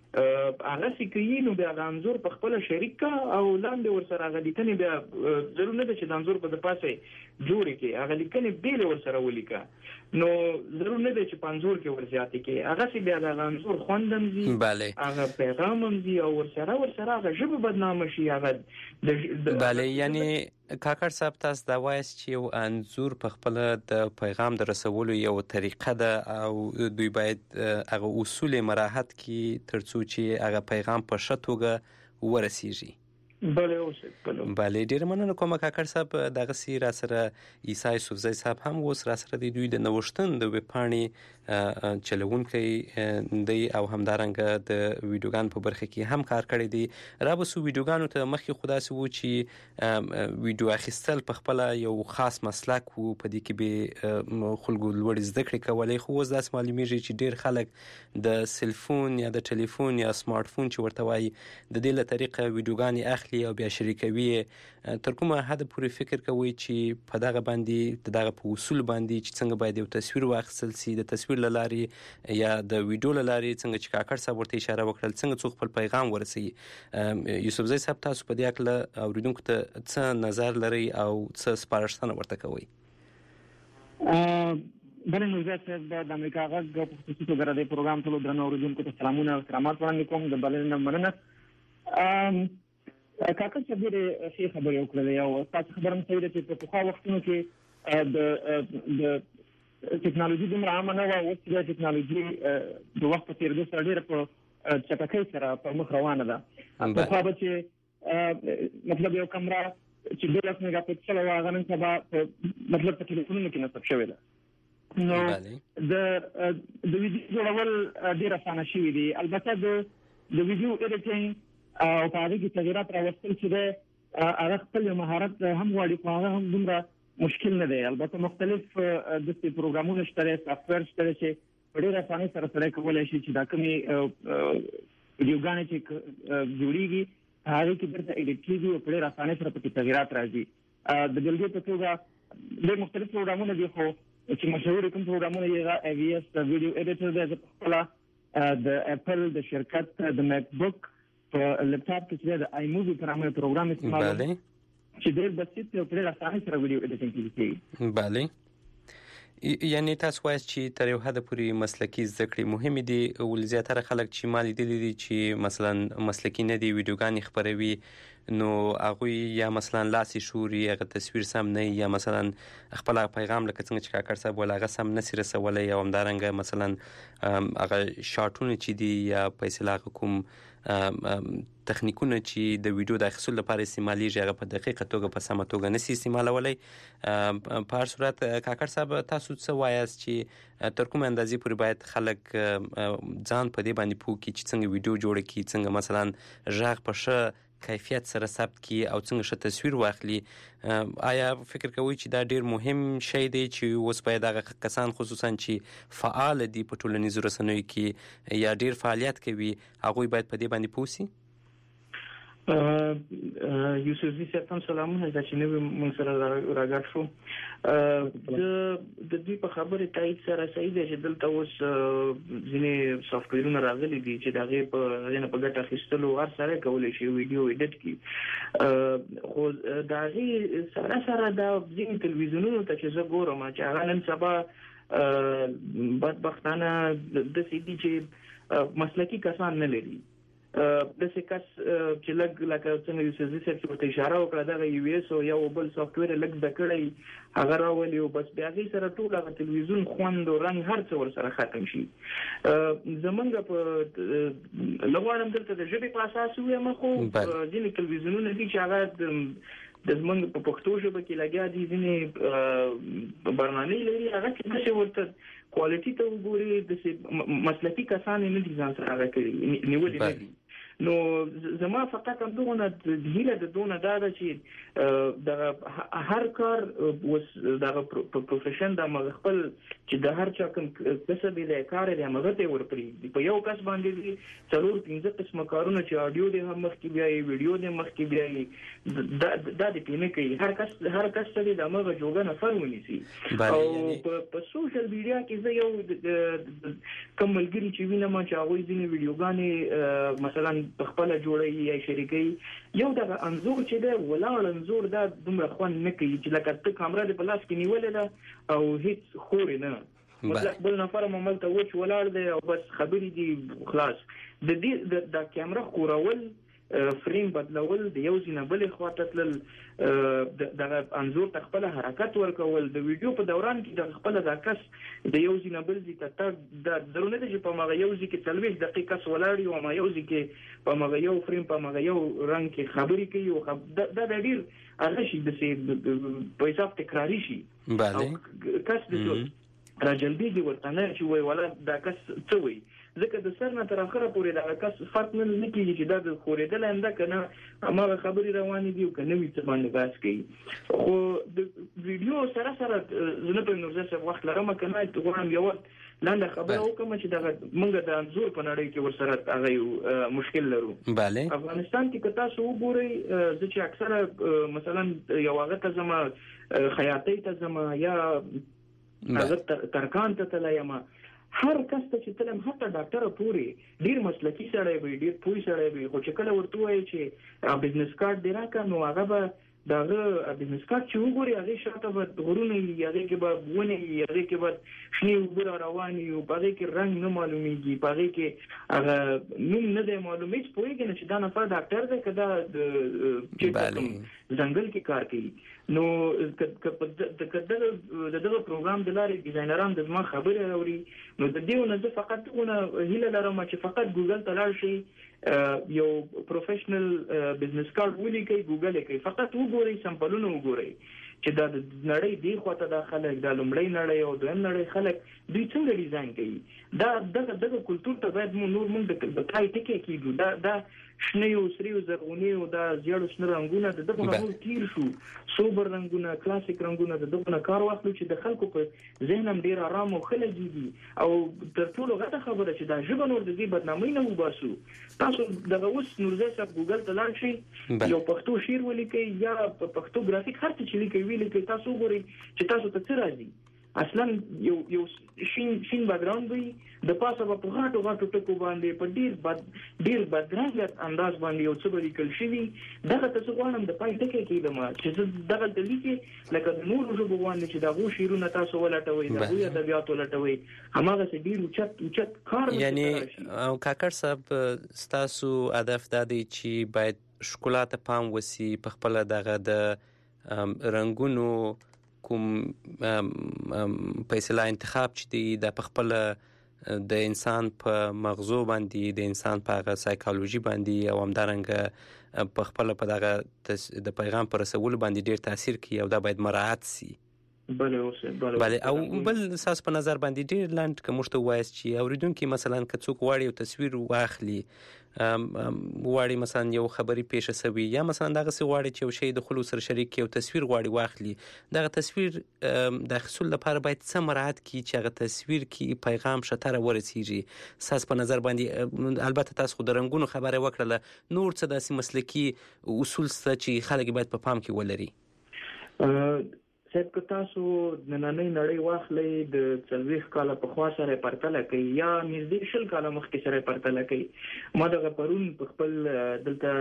هغسې کوي نو بیا هغه انځور په خپله شریک کړه او لاندې ورسره هغه لیکنې بیا ضرور نه ده چې د انځور په د پاسه جوړې کړي، هغه لیکنې بېلې ورسره ولیکه. نو ضرور نه دی چې په انځور کې ورزیاتې کړي، هغسې بیا د هغه انځور خوند هم ځي، هغه پیغام هم ځي او ورسره ورسره هغه ژبه بدنامه شي. هغه بله، یعنی کاکړ صاحب تاسو دا وایاست چې یو انځور په خپله د پیغام د رسولو یو طریقه ده او دوی باید هغه اصول مراحت کړي تر څو چې هغه پیغام په ښه توګه ورسیږي. بله اوسه بله بله ډېره مننه کومه کاکړ صاحب. دغسې را سره عیسی یوسفزی صاحب هم اوس را سره دی، دوی د نوښتن د ویبپاڼې چلوونکی دی او همدارنګه د ویډیوګانو په برخه کې هم کار کړی دی. رابسو ویډیوګانو ته مخکې خو داسې و چې ویډیو اخیستل په خپله یو خاص مسلک و، په دې کې به خلکو لوړې زده کړې کولې، خو اوس داسې معلومیږي چې ډېر خلک د سلفون یا د ټلیفون یا سمارټ فون چې ورته وایي د دې له طریقه ویډیوګانې اخلي او بیا شریکوي. تر کومه حد پورې فکر کوئ چې په دغه باندې د دغه په اصول باندې چې څنګه باید یو تصویر واخیستل سي، د تصویر له لارې یا د ویډیو له لارې، څنګه چې کاکړ صاحب ورته اشاره وکړل، څنګه څوک خپل پیغام ورسوي. یوسفزی صاحب تاسو په دې هکله اورېدونکو ته څه نظر لرئ او څه سپارښتنه ورته کوئ؟ بله نوزاد صاحب د امریکا غږ په خصوصي توګه د پروګرام ټولو درنو اورېدونکو ته سلامونه او کرامات وړاندې کوم. د بلنې نه مننه. کاکړ صاحب ډېرې ښې خبرې وکړلې او ستاسو خبره هم صحیح ده چې په پخوا وختونو کې د ټکنالوژي دومره عامه نه وه. اوس چې دا ټکنالوژي د وخت په تېرېدو سره ډېره په چټکۍ سره پر مخ روانه ده. پخوا به چې مطلب یو کمره چې دولس میګا پکسله وه هغه نن سبا مطلب په ټلیفونونو کې نصب شوې ده. نو د ویډیو جوړول ډېر اسانه شوي دي. البته د ویډیو ایډیټینګ او په هغې کې تغیرات راوستل چې دی هغه خپل یو مهارت هم غواړي، خو هغه هم دومره مشکل نه دی. البته مختلف داسې پروګرامونه شته دی، سافټویر شته دی چې په ډېره اسانۍ سره سړی کولی شي چې دا کومې ویډیوګانې چې جوړېږي هغې کې بیرته ایډیټ کېږي او په ډېره اسانۍ سره پکې تغیرات راځي. د بېلګې په توګه ډېر مختلف پروګرامونه دي، خو چې مشهور کوم پروګرامونه یې ای وي ایس ویډیو ایډیټر دی. زه په خپله د اپل د شرکت د میک بک په لپټاپ کې چې د آی مووي په نامه پروګرام استعمالوم چې ډېر بسیط او ډېر اسانه سره ویډیو ایډیټینګ کوي. بله، یعنی تاسو وایئ چې تر یو حده پورې مسلکي زده کړې مهمې دي، ولې زیاتره خلک چې ما لیدلي دي چې مثلا مسلکي نه دي، ویډیوګانې خپروي، نو هغه یا مثلا لاسي شوري هغه تصویر سم نه یا مثلا خپل پیغام لکه څنګه چې کاکړ صاحب ولاغه سم نه سره سوالي یا همدارنګ مثلا هغه شارټونه چې دی یا پیسې کوم تخنیکونه چې د ویډیو د اخیستلو لپاره استعمالېږي هغه په دقیقه توګه په سمه توګه نشي استعمالولای. په هر صورت کاکړ صاحب تاسو څه وایاست چې تر کومه اندازې پورې باید خلک ځان په دې باندې پوه کړي چې څنګه ویډیو جوړ کړي، څنګه مثلا غږ په ښه کیفیت سره ثبت کړي او څنګه ښه تصویر واخلي؟ آیا فکر کوئ چې دا ډیر مهم شی دی چې اوس باید هغه کسان خصوصا چې فعال دي په ټولنیزو رسنیو کې یا ډیر فعالیت کوي هغوی باید په دې باندې پوه شي؟ یوسفزي صاحب ته سلامونه چې نو موږ سره راګړ شو. د د دې په خبره تایید سره صحیح دی چې دلته اوس ځینې سافټویرونه راغلي دي چې دغه په نه په ګټه اخیستلو هر سره کولای شي ویډیو ایډیټ کړي. خو دغه سره سره د ځینې تلویزیونونو ته چې زه ګورم چې هغه نن سبا بدبختانه د سې دي چې مسلکي کسان نه لري. د څه کس چې لګ لکه څنګه یو څه چې ورته اشاره وکړه دا یو ایس او یو بل سافټویر لګ د کړی هغه راولي او بس بیا غي سره ټول هغه تلویزیون خوند او رنګ هر څه ور سره ختم شي. زمونږ په لغوانم دلته د ژبې په اساس وایم خو ځینې تلویزیونونه دي چې هغه د زمونږ په پښتو ژبه کې لګیا دي ځینې برنامې لري هغه چې ورته کوالټي ته وګوري د مسلکي کسان نه دي ځان سره راکړي نیولې نه دي. نو زما فقط هم دغه د هیله د دونه دا ده چې د هر کار وس د پروفیشن د مخبل چې د هر چا کوم کسب دی کار دی هغه ته ورپری په یو کس باندې څلور پنځه قسمه کارونه چې اډیو دی هم مخ کې بیاي ویډیو دی مخ کې بیاي دا د پینې کوي هر کس هر کس ته د هغه جوګه نه فرمونی سي. او په سوشل میډیا کې زه یو کوم ملګری چې وینم چې هغه ځینې ویډیوګانې مثلا خپل جوړي یا شریکي یو دغه انزور چې دا ولاړ انزور دا دومره خوان نه کوي چې لکه ته کیمرا د پلاس کې نیولې ده او هیڅ خوري نه مطلب بل نفر ممل ته وچ ولاړ دی او بس خبرې دي خلاص. د دې د کیمرا خورول فریم بدلول د یو ځینه بلې خواته تل د انزور تخپل حرکت ورکول د ویډیو په دوران کې د خپل د کس د یو ځینه بل ځکه ته د ضرورت چې په مغه یو ځکه تلويش دقیقه سولاړي او ما یو ځکه په مغه یو فریم په مغه یو رنگ کې خبرې کوي او د د ډیر هغه شي د په حساب تکراری شي. بله کس د راجلبي دی ورته نه چې وای ولا دا کس څه وای ځکه د سر نه تر اخره پورې دا کس فرق نه لکېږي چې دا د خورېدل انده کنه هغه خبري روانې دي او کنه وي څه باندې بحث کوي. خو د ویډیو سره سره زنه په نورزه څه وخت لرم کنه ته غواړم یو لاندې خبره وکم چې دا موږ د انزور په نړۍ کې ورسره هغه مشکل لرو. بله افغانستان کې کتا سو وګورئ چې اکثره مثلا یو هغه ته زما خیاطۍ ته زما یا هغه ترکان ته تلایم هر کس ته چې تلم حتی ډاکټر پوری ډیر مسلکی سره وي ډیر پوي سره وي خو چې کله ورته وایي چې بزنس کارت دی راکا نو هغه به داغه بزنس کارت چې وګوري هغه شاته به غرونه هغه کې به ونه هغه کې به شنی وګور رواني او هغه کې رنگ نه معلومیږي هغه کې هغه نوم نه دی معلومه هیڅ پوهیږي چې دا نفر ډاکټر دی کدا چې ځنګل کې کار کوي. نو د کدل دغه پروګرام د لارې ډیزاینران د ما خبره اوري نو د دې نه فقط اونه هیله لرم چې فقط ګوګل ته لاړ شي یو پروفیشنل بزنس کارت ولیکي ګوګل کې فقط وګورئ سمپلونه وګورئ چې دا د نړۍ دی خواته د خلک د لومړی نړۍ او دویم نړۍ خلک دوی څنګه ډیزاین کوي دا دغه دغه کلچر ته باید مو نور موږ د کای ټکی کیږو دا دا شنه یو سریو زرغونی او دا زیړ شنه رنگونه د دغه نور تیر شو سوبر رنگونه کلاسیک رنگونه د دغه کار واخلو چې د خلکو په ذهن هم ډیر آرام او خلګي دي او تر ټولو غټه خبره چې دا ژبه نور د دې بدنامۍ نه وباسو. تاسو دغه اوس نورزه صاحب ګوګل ته لاړ شئ یو پښتو شعر ولیکئ یا پښتو گرافیک هر څه چې لیکئ ولیکئ تاسو وګورئ چې تاسو ته څه راځي. اصلا یو یو شین شین بیکګراوند وي د پاسه په غاټو غاټو ټکو باندې په ډیر بد ډیر بدرنګ انداز باندې یو څه لیکل شوی دغه تاسو غواړم د پای ټکی کې دما چې دغه د لیکي لکه د نور ژبو باندې چې دغه شیرونه تاسو ولټوي دغه ادبیات ولټوي هماغه څه ډیر چت چت کار یعنی کاکړ صاحب تاسو هدف دا دی چې باید ښکلا ته پام وسی، په خپل دغه د رنگونو کوم فیصله انتخاب چې دی د په خپل د انسان په مغزو باندې، د انسان په هغه سایکالوژي باندې او همدارنګه په خپل په دغه د پیغام پر رسولو باندې ډیر تاثیر کوي او دا باید مراعات سي. بله اوسه بله بله او بل ساس په نظر باندې ډیر لاند که موږ ته وایست چې اوریدونکي مثلا که څوک غواړي یو تصویر واخلي، غواړي مثلا یو خبري پیښه سوي یا مثلا دغه څه غواړي چې یو شی د خلکو سره شریک یو تصویر غواړي واخلي، دغه تصویر د اخیستلو لپاره باید څه مراعات کړي چې هغه تصویر کې پیغام ښه ورسیږي؟ ساس په نظر باندې البته تاسو خو د رنګونو خبره وکړله، نور څه داسې مسلکي اصول شته چې خلک باید په پام کې ولري؟ صاحب که تاسو نننۍ نړۍ واخلئ د څلوېښت کاله پخوا سره پرتله کوي یا نږدې شل کاله مخکې سره پرتله کوي، ما دغه پرون په خپل دلته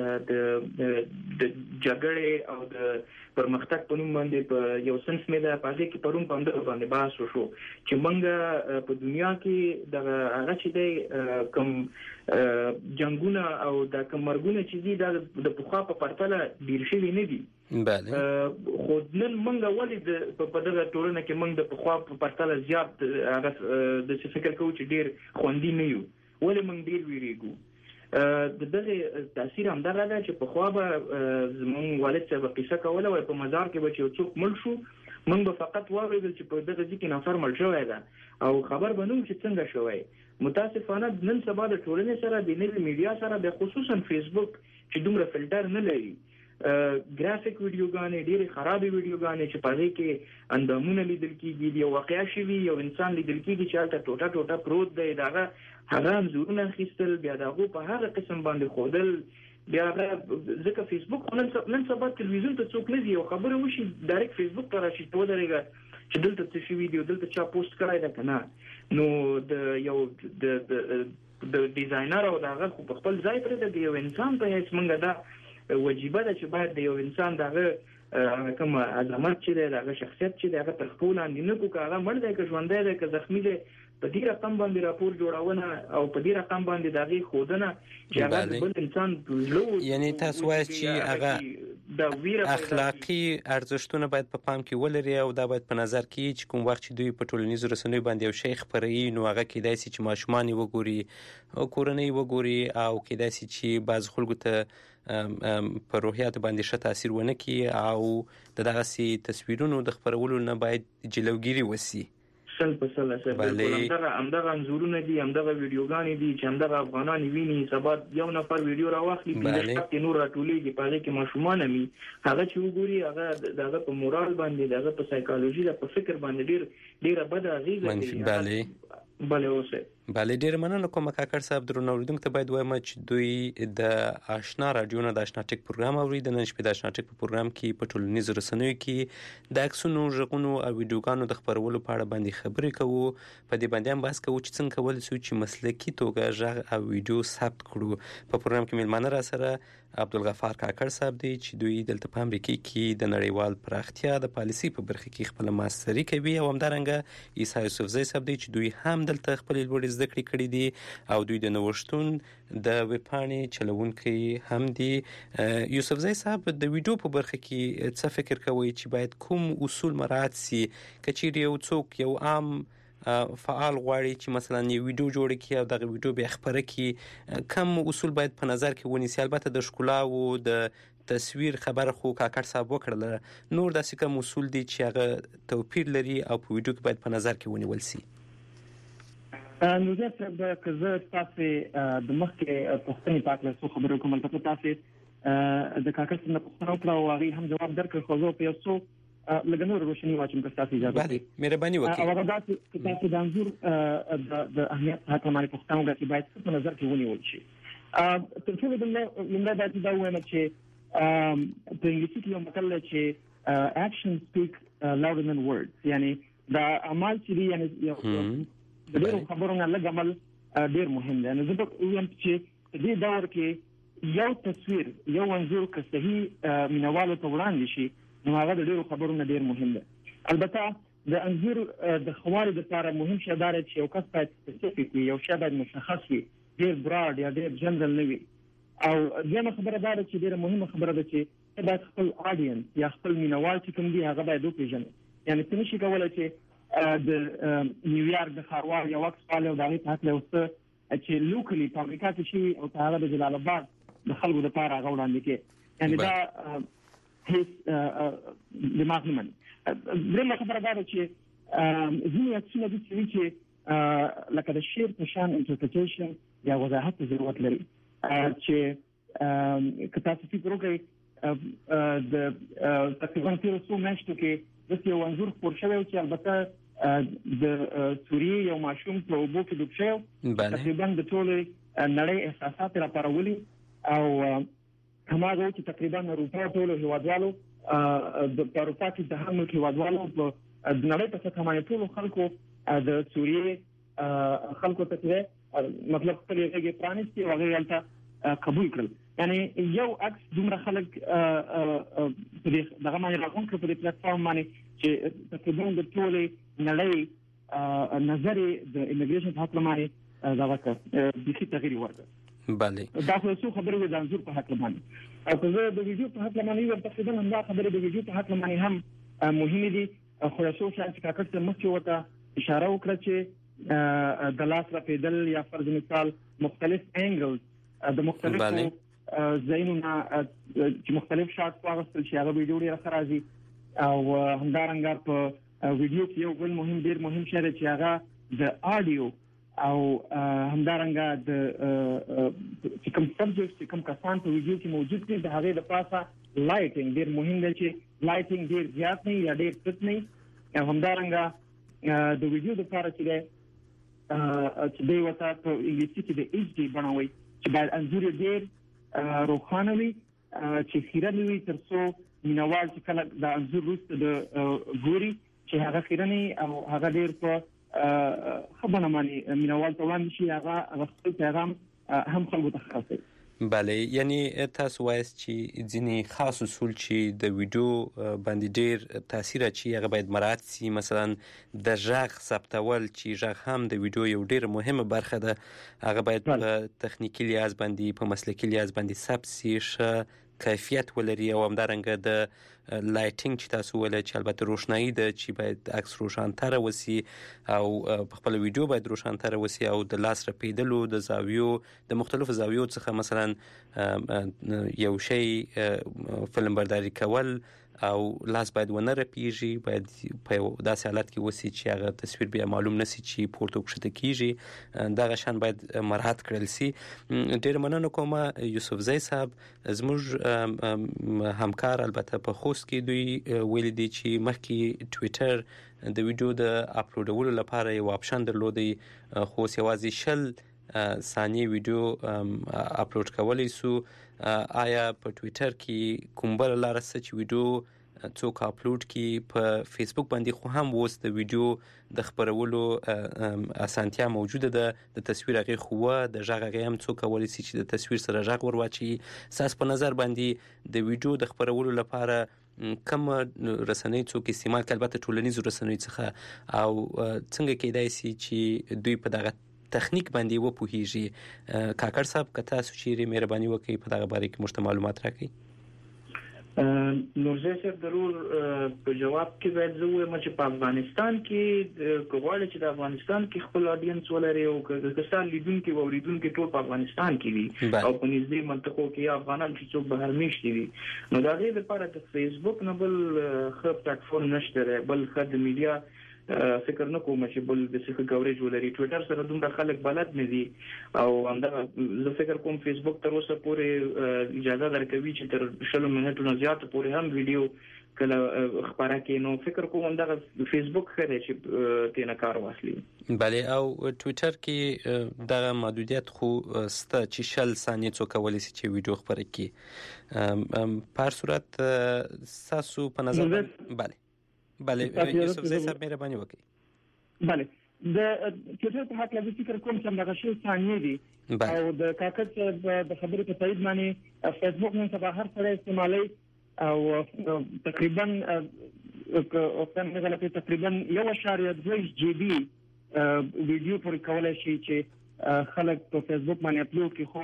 د جګړې او د پرمختګ په نوم باندې په یو سنس مې ده په هغې کې پرون په همدغه باندې بحث وشو چې موږ په دنیا کې دغه هغه چې دی کوم جنګونه او د کوم مرګونه چې دي دا د پخوا په پرتله ډېر شوي نه دي. بله خو نن موږ ولې په دغه ټولنه کې موږ د پخوا په پرتله زیات هغه د څه فکر کوو چې ډېر خوندي نه یو؟ ولې موږ ډېر ویریږو؟ د دغه تاثیر همدغه ده چې پخوا به زموږ والد صاحب قصه کوله وایي په مزار کې به چې یو څوک مړ شو موږ به فقط واورېدل چې په دغه ځای کې نفر مړ شوی ده او خبر به نه و چې څنګه شوی. متاسفانه نن سبا د ټولنې سره د نوې میډیا سره د خصوصا فیسبوک چې دومره فلټر نه لري، ګرافیک ویډیوګانې ډېرې خرابې ویډیوګانې چې په هغې کې اندامونه لیدل کېږي، یو واقعه شوي یو انسان لیدل کېږي چې هلته ټوټه ټوټه پروت دی، د هغه هغه انځورونه اخیستل، بیا د هغو په هغه قسم باندې ښودل، بیا هغه ځکه فیسبوک نن سبا تلویزیون ته څوک نه ځي، یو خبره وشي ډایرکټ فیسبوک ته راشي ته ودرېږه چې دلته څه شوي دي او دلته چا پوسټ کړی ده که نه. نو د یو د د ډیزاینر او د هغه خو په خپل ځای پرېږده، د یو انسان په حیث موږ دا وجیبه ده چې باید د یو انسان دغه کوم عظمت چې دی دغه شخصیت چې دی هغه تر پښو لاندې نه کړو، که هغه مړ دی که ژوندی دی که زخمي دی، په دې رقم باندې راپور جوړونه او په دې رقم باندې د هغې ښودنه چې هغه د بل انسان زړه، یعنی تاسو وایئ چې هغه اخلاقي ارزښتونه باید په پام کې ولري او دا باید په نظر کې چې کوم وخت چې دوی په ټولنیزو رسنیو باندې یو شی خپروي نو هغه کیدای شي چې ماشومان یې وګوري او کورنۍ وګوري او کیدای شي چې بعض خلکو ته په روحیاتو باندې ښه تاثیر ونه کړي او د دغسې تصویرونو د خپرولو نه باید جلوګیري وسي. سل په سل سل همدغه همدغه انځورونه دي، همدغه ویډیوګانې دي چې همدغه افغانان ویني، سبا یو نفر ویډیو راواخلي پنځه شپږ نور راټولېږي په هغې کې ماشومان هم وي، هغه چې وګوري هغه د هغه په مورال باندې د هغه په سایکالوژي د په فکر باندې ډېر ډېره بده اغېزه کوي. بله بله اوسه بله ډېره مننه کوم کاکړ صاحب. درنو اورېدونکو ته باید وایم چې دوی د آشنا راډیو نه د آشنا ټک پروګرام اوري. د نن شپې د آشنا ټک په پروګرام کې په ټولنیزو رسنیو کې د عکسونو، غږونو او ویډیوګانو د خپرولو په اړه باندې خبرې کوو. په دې باندې هم بحث کوو چې څنګه کولی شو چې مسلکي توګه غږ او ویډیو ثبت کړو. په پروګرام کې میلمانه را سره عبدالغفار کاکړ صاحب دی چې دوی دلته په امریکا کې د نړیوال پراختیا د پالیسي په برخه کې خپل ماستري کوي او همدارنګه عیسی یوسفزی صاحب دی چې دوی هم دلته خپل لوړې زده کړې کړې دي او دوی د نوښتون د ویبپاڼې چلوونکي هم دي. یوسفزی صاحب د ویډیو په برخه کې څه فکر کوئ چې باید کوم اصول مراعات سي که چیرې یو څوک یو عام فعال غواړي چې مثلا یو ویډیو جوړ کړي او دغه ویډیو بیا خپره کړي، کوم اصول باید په نظر کې ونیسي؟ البته د ښکلا او د تصویر خبره خو کاکړ صاحب وکړله، نور داسې کوم اصول دي چې هغه توپیر لري او په ویډیو کې باید په نظر کې ونیول سي؟ نو زه صاحب که زه تاسې د مخکې پوښتنې په هکله څو خبرې وکړم، البته تاسې د کاکړ صاحب نه پوښتنه وکړه او هغې هم جواب درکړ، خو زه په یو څو لږ نور روشني واچوم که ستاسو اجازه وکړي. مهرباني وکړئ. او هغه داسې چې تاسو د انځور د اهمیت په هکله باندې پوښتنه وکړه چې باید څه په نظر کې ونیول شي. تر ټولو لومړی باید دا ووایم چې په انګلیسي کې یو متل دی چې اکشن سپیک لاوډر دین ورډز، یعنی دا عمل چې دی یعنی د ډېرو خبرو نه لږ عمل ډېر مهم دی. نو زه به ووایم چې په دې دور کې یو تصویر یو انځور که صحیح مینوالو ته وړاندې شي نو هغه د ډېرو خبرو نه ډېر مهم دی. البته د انځور د ښه والي دپاره مهم شی دا دی چې یو کس باید سپیسیفیک وي، یو شی باید مشخص وي، ډېر براډ یا ډېر جنرل نه وي. او دغه خبره دا چې ډیره مهمه خبره ده چې دا خپل اډینس یا خپل مینوال چې کوم دي هغه باید وپیژني. یعنی څه نشي کولای چې د نیویارک د خاروار یو وخت فعال او دغه په هکله اوسه چې لوکلی په امریکا کې شي او هغه د جلال آباد د خلکو لپاره هغه وړاندې کوي. یعنی دا هیڅ دماغ نه مني. دغه خبره دا ده چې ځینې اکسونه دي چې لکه د شعر په شان انټرپریټیشن یا وضاحت ضرورت لري چې که تاسو فکر وکړئ د تقریبا تیر څو میاشتو کې د یو انځور خپور شوی چې البته د سوریې یو ماشوم په اوبو کې ډوب شوی تقریبا د ټولې نړۍ احساسات راپارولي او هماغه چې تقریبا اروپا ټولو هیوادوالو د اروپا کې د هر ملک هیوادوالو په د نړۍ په څیر باندې ټول خلکو د سوریې خلکو ته مطلب خپل یې پرانیستي او هغه یلته قبول کړل. یعنی یو عکس دومره خلک په دغه باندې راغون کړ په دې پلیټ فارم باندې چې تقریبا د ټولې نړۍ نظر د ایمیګریشن په حق باندې دا وکړ د تغیر ورکړ. بله دا خو څه خبرې د انځور په حق باندې او که زه د ویډیو په حق باندې یم تقریبا هم دا خبرې د ویډیو په حق باندې هم مهمه دي. خو یو څه چې کاکړ ته مخکې وته اشاره وکړه چې د لاس رپیدل یا فرض مثال مختلف انګلز د مختلفو ځایونو چې مختلف شاټ واغستل شي هغه ویډیو ډیره ښه راځي او همدارنګه په ویډیو کې یو بل مهم ډیر مهم شی چې هغه د اډیو او همدارنګه د چې کوم سبجیکټ چې کوم کسان په ویډیو کې موجود دي د هغه د پاسه لایټینګ ډیر مهم دی چې لایټینګ ډیر زیات نه یا ډیر کم نه. همدارنګه د ویډیو د لپاره چې دی چې دوی ورته په انګلیسي کې د ایچ ډي بڼوي چې باید انځور ډیر روښانه وي چې خیرنې وي تر څو مینوال چې کله د انځور وروسته د ګوري چې هغه خیرنې او هغه ډیر په خبره باندې مینوال ته وړاندې شي هغه خپل پیغام هم خلکو ته خاصوي. بله یعنی تاسو وایست چې ځینې خاص اصول چې د ویډیو باندې ډیر تاثیر اچي هغه باید مراعات شي. مثلا د غږ ثبتول چې غږ هم د ویډیو یو ډیر مهمه برخه ده هغه باید په تخنیکی لحاظ باندې په مسلکي لحاظ باندې ثبت شي ښه کیفیت ولري او همدارنګه د لایټینګ چې تاسو ول چې البته روشنايي ده چې باید عکس روشنتره وسی او په خپل ویډیو باید روشنتره وسی او د لاس رپیدلو د زاویو د مختلفو زاویو څخه مثلا یو شی فلم برداری کول او لاس باید ونه رپیږي باید په داسې حالت کې وسی چې هغه تصویر بیا معلوم نسی چې پورته کښته کیږي دغه شان باید مراعات کړل شي. ډیر مننه کوم یوسف زئی صاحب زموږ همکار البته په خوست کې دوی ویل دي چې مخکې ټوئیټر د ویډیو د اپلوډولو لپاره یو آپشن درلودي خو یوازې شل ثانیې ویډیو اپلوډ کولی سو. آیا په ټوئیټر کې کوم بل لار څه چې ویډیو څوک اپلوډ کی په فیسبوک باندې خو هم وس د ویډیو د خبرولو اسانتیا موجوده ده د تصویر هغه خو د ژغ هغه هم څوک کولی شي چې د تصویر سره ژغ ورواچي. ساس په نظر باندې د ویډیو د خبرولو لپاره کوم رسنۍ څوک استعمال کوي البته ټولنیزو رسنۍ څخه او څنګه کېدای شي چې دوی په دغه تخنیک باندې و پوهیږي. کاکړ صاحب که تاسو چیرې مهرباني وکړئ په دغه باره کې موږ معلومات راکړئ. نور زه ضرور په جواب کې باید زه وایم چې په افغانستان کې کومواله چې د افغانستان کې خپل اډینس ولري او کسان لیدونکو او اوریدونکو ټول په افغانستان کې وي او په نږدې منطقو کې افغانان چې څوک بهر میشتي وي نو دا غي لپاره د فیسبوک نه بل خپ پلیټ فارم نشته بل خد میډیا فکر نه کوم چې بل د څه کوریج ولري. ټوئیټر سره دومره خلک بلد نه دي او همدا زه فکر کوم فیسبوک تر اوسه پورې اجازه درکوي چې تر شلو منټو نه زیات پورې هم ویډیو کله خبره کې نو فکر کوم دا فیسبوک خره چې تینا کار واخلي. بله او ټوئیټر کې دغه محدودیت خو ست چې شل ثانیې څو کولی شي چې ویډیو خبره کی په هر صورت ساسو په نظر بله بله یوسف زئی صاحب مهرباني وکړئ. بله د ټوئیټر په حق لږ فکر کوم چې دغه شی ثانیې دي او د کاکړ د خبرې په تایید باندې فیسبوک نن سبا هر څه استعمالي او تقریبا او څنګه غلطه تقریبا یو اشاریه دوه جی بي ویډیو پر کولای شي چې خلک په فیسبوک باندې اپلوډ کړي خو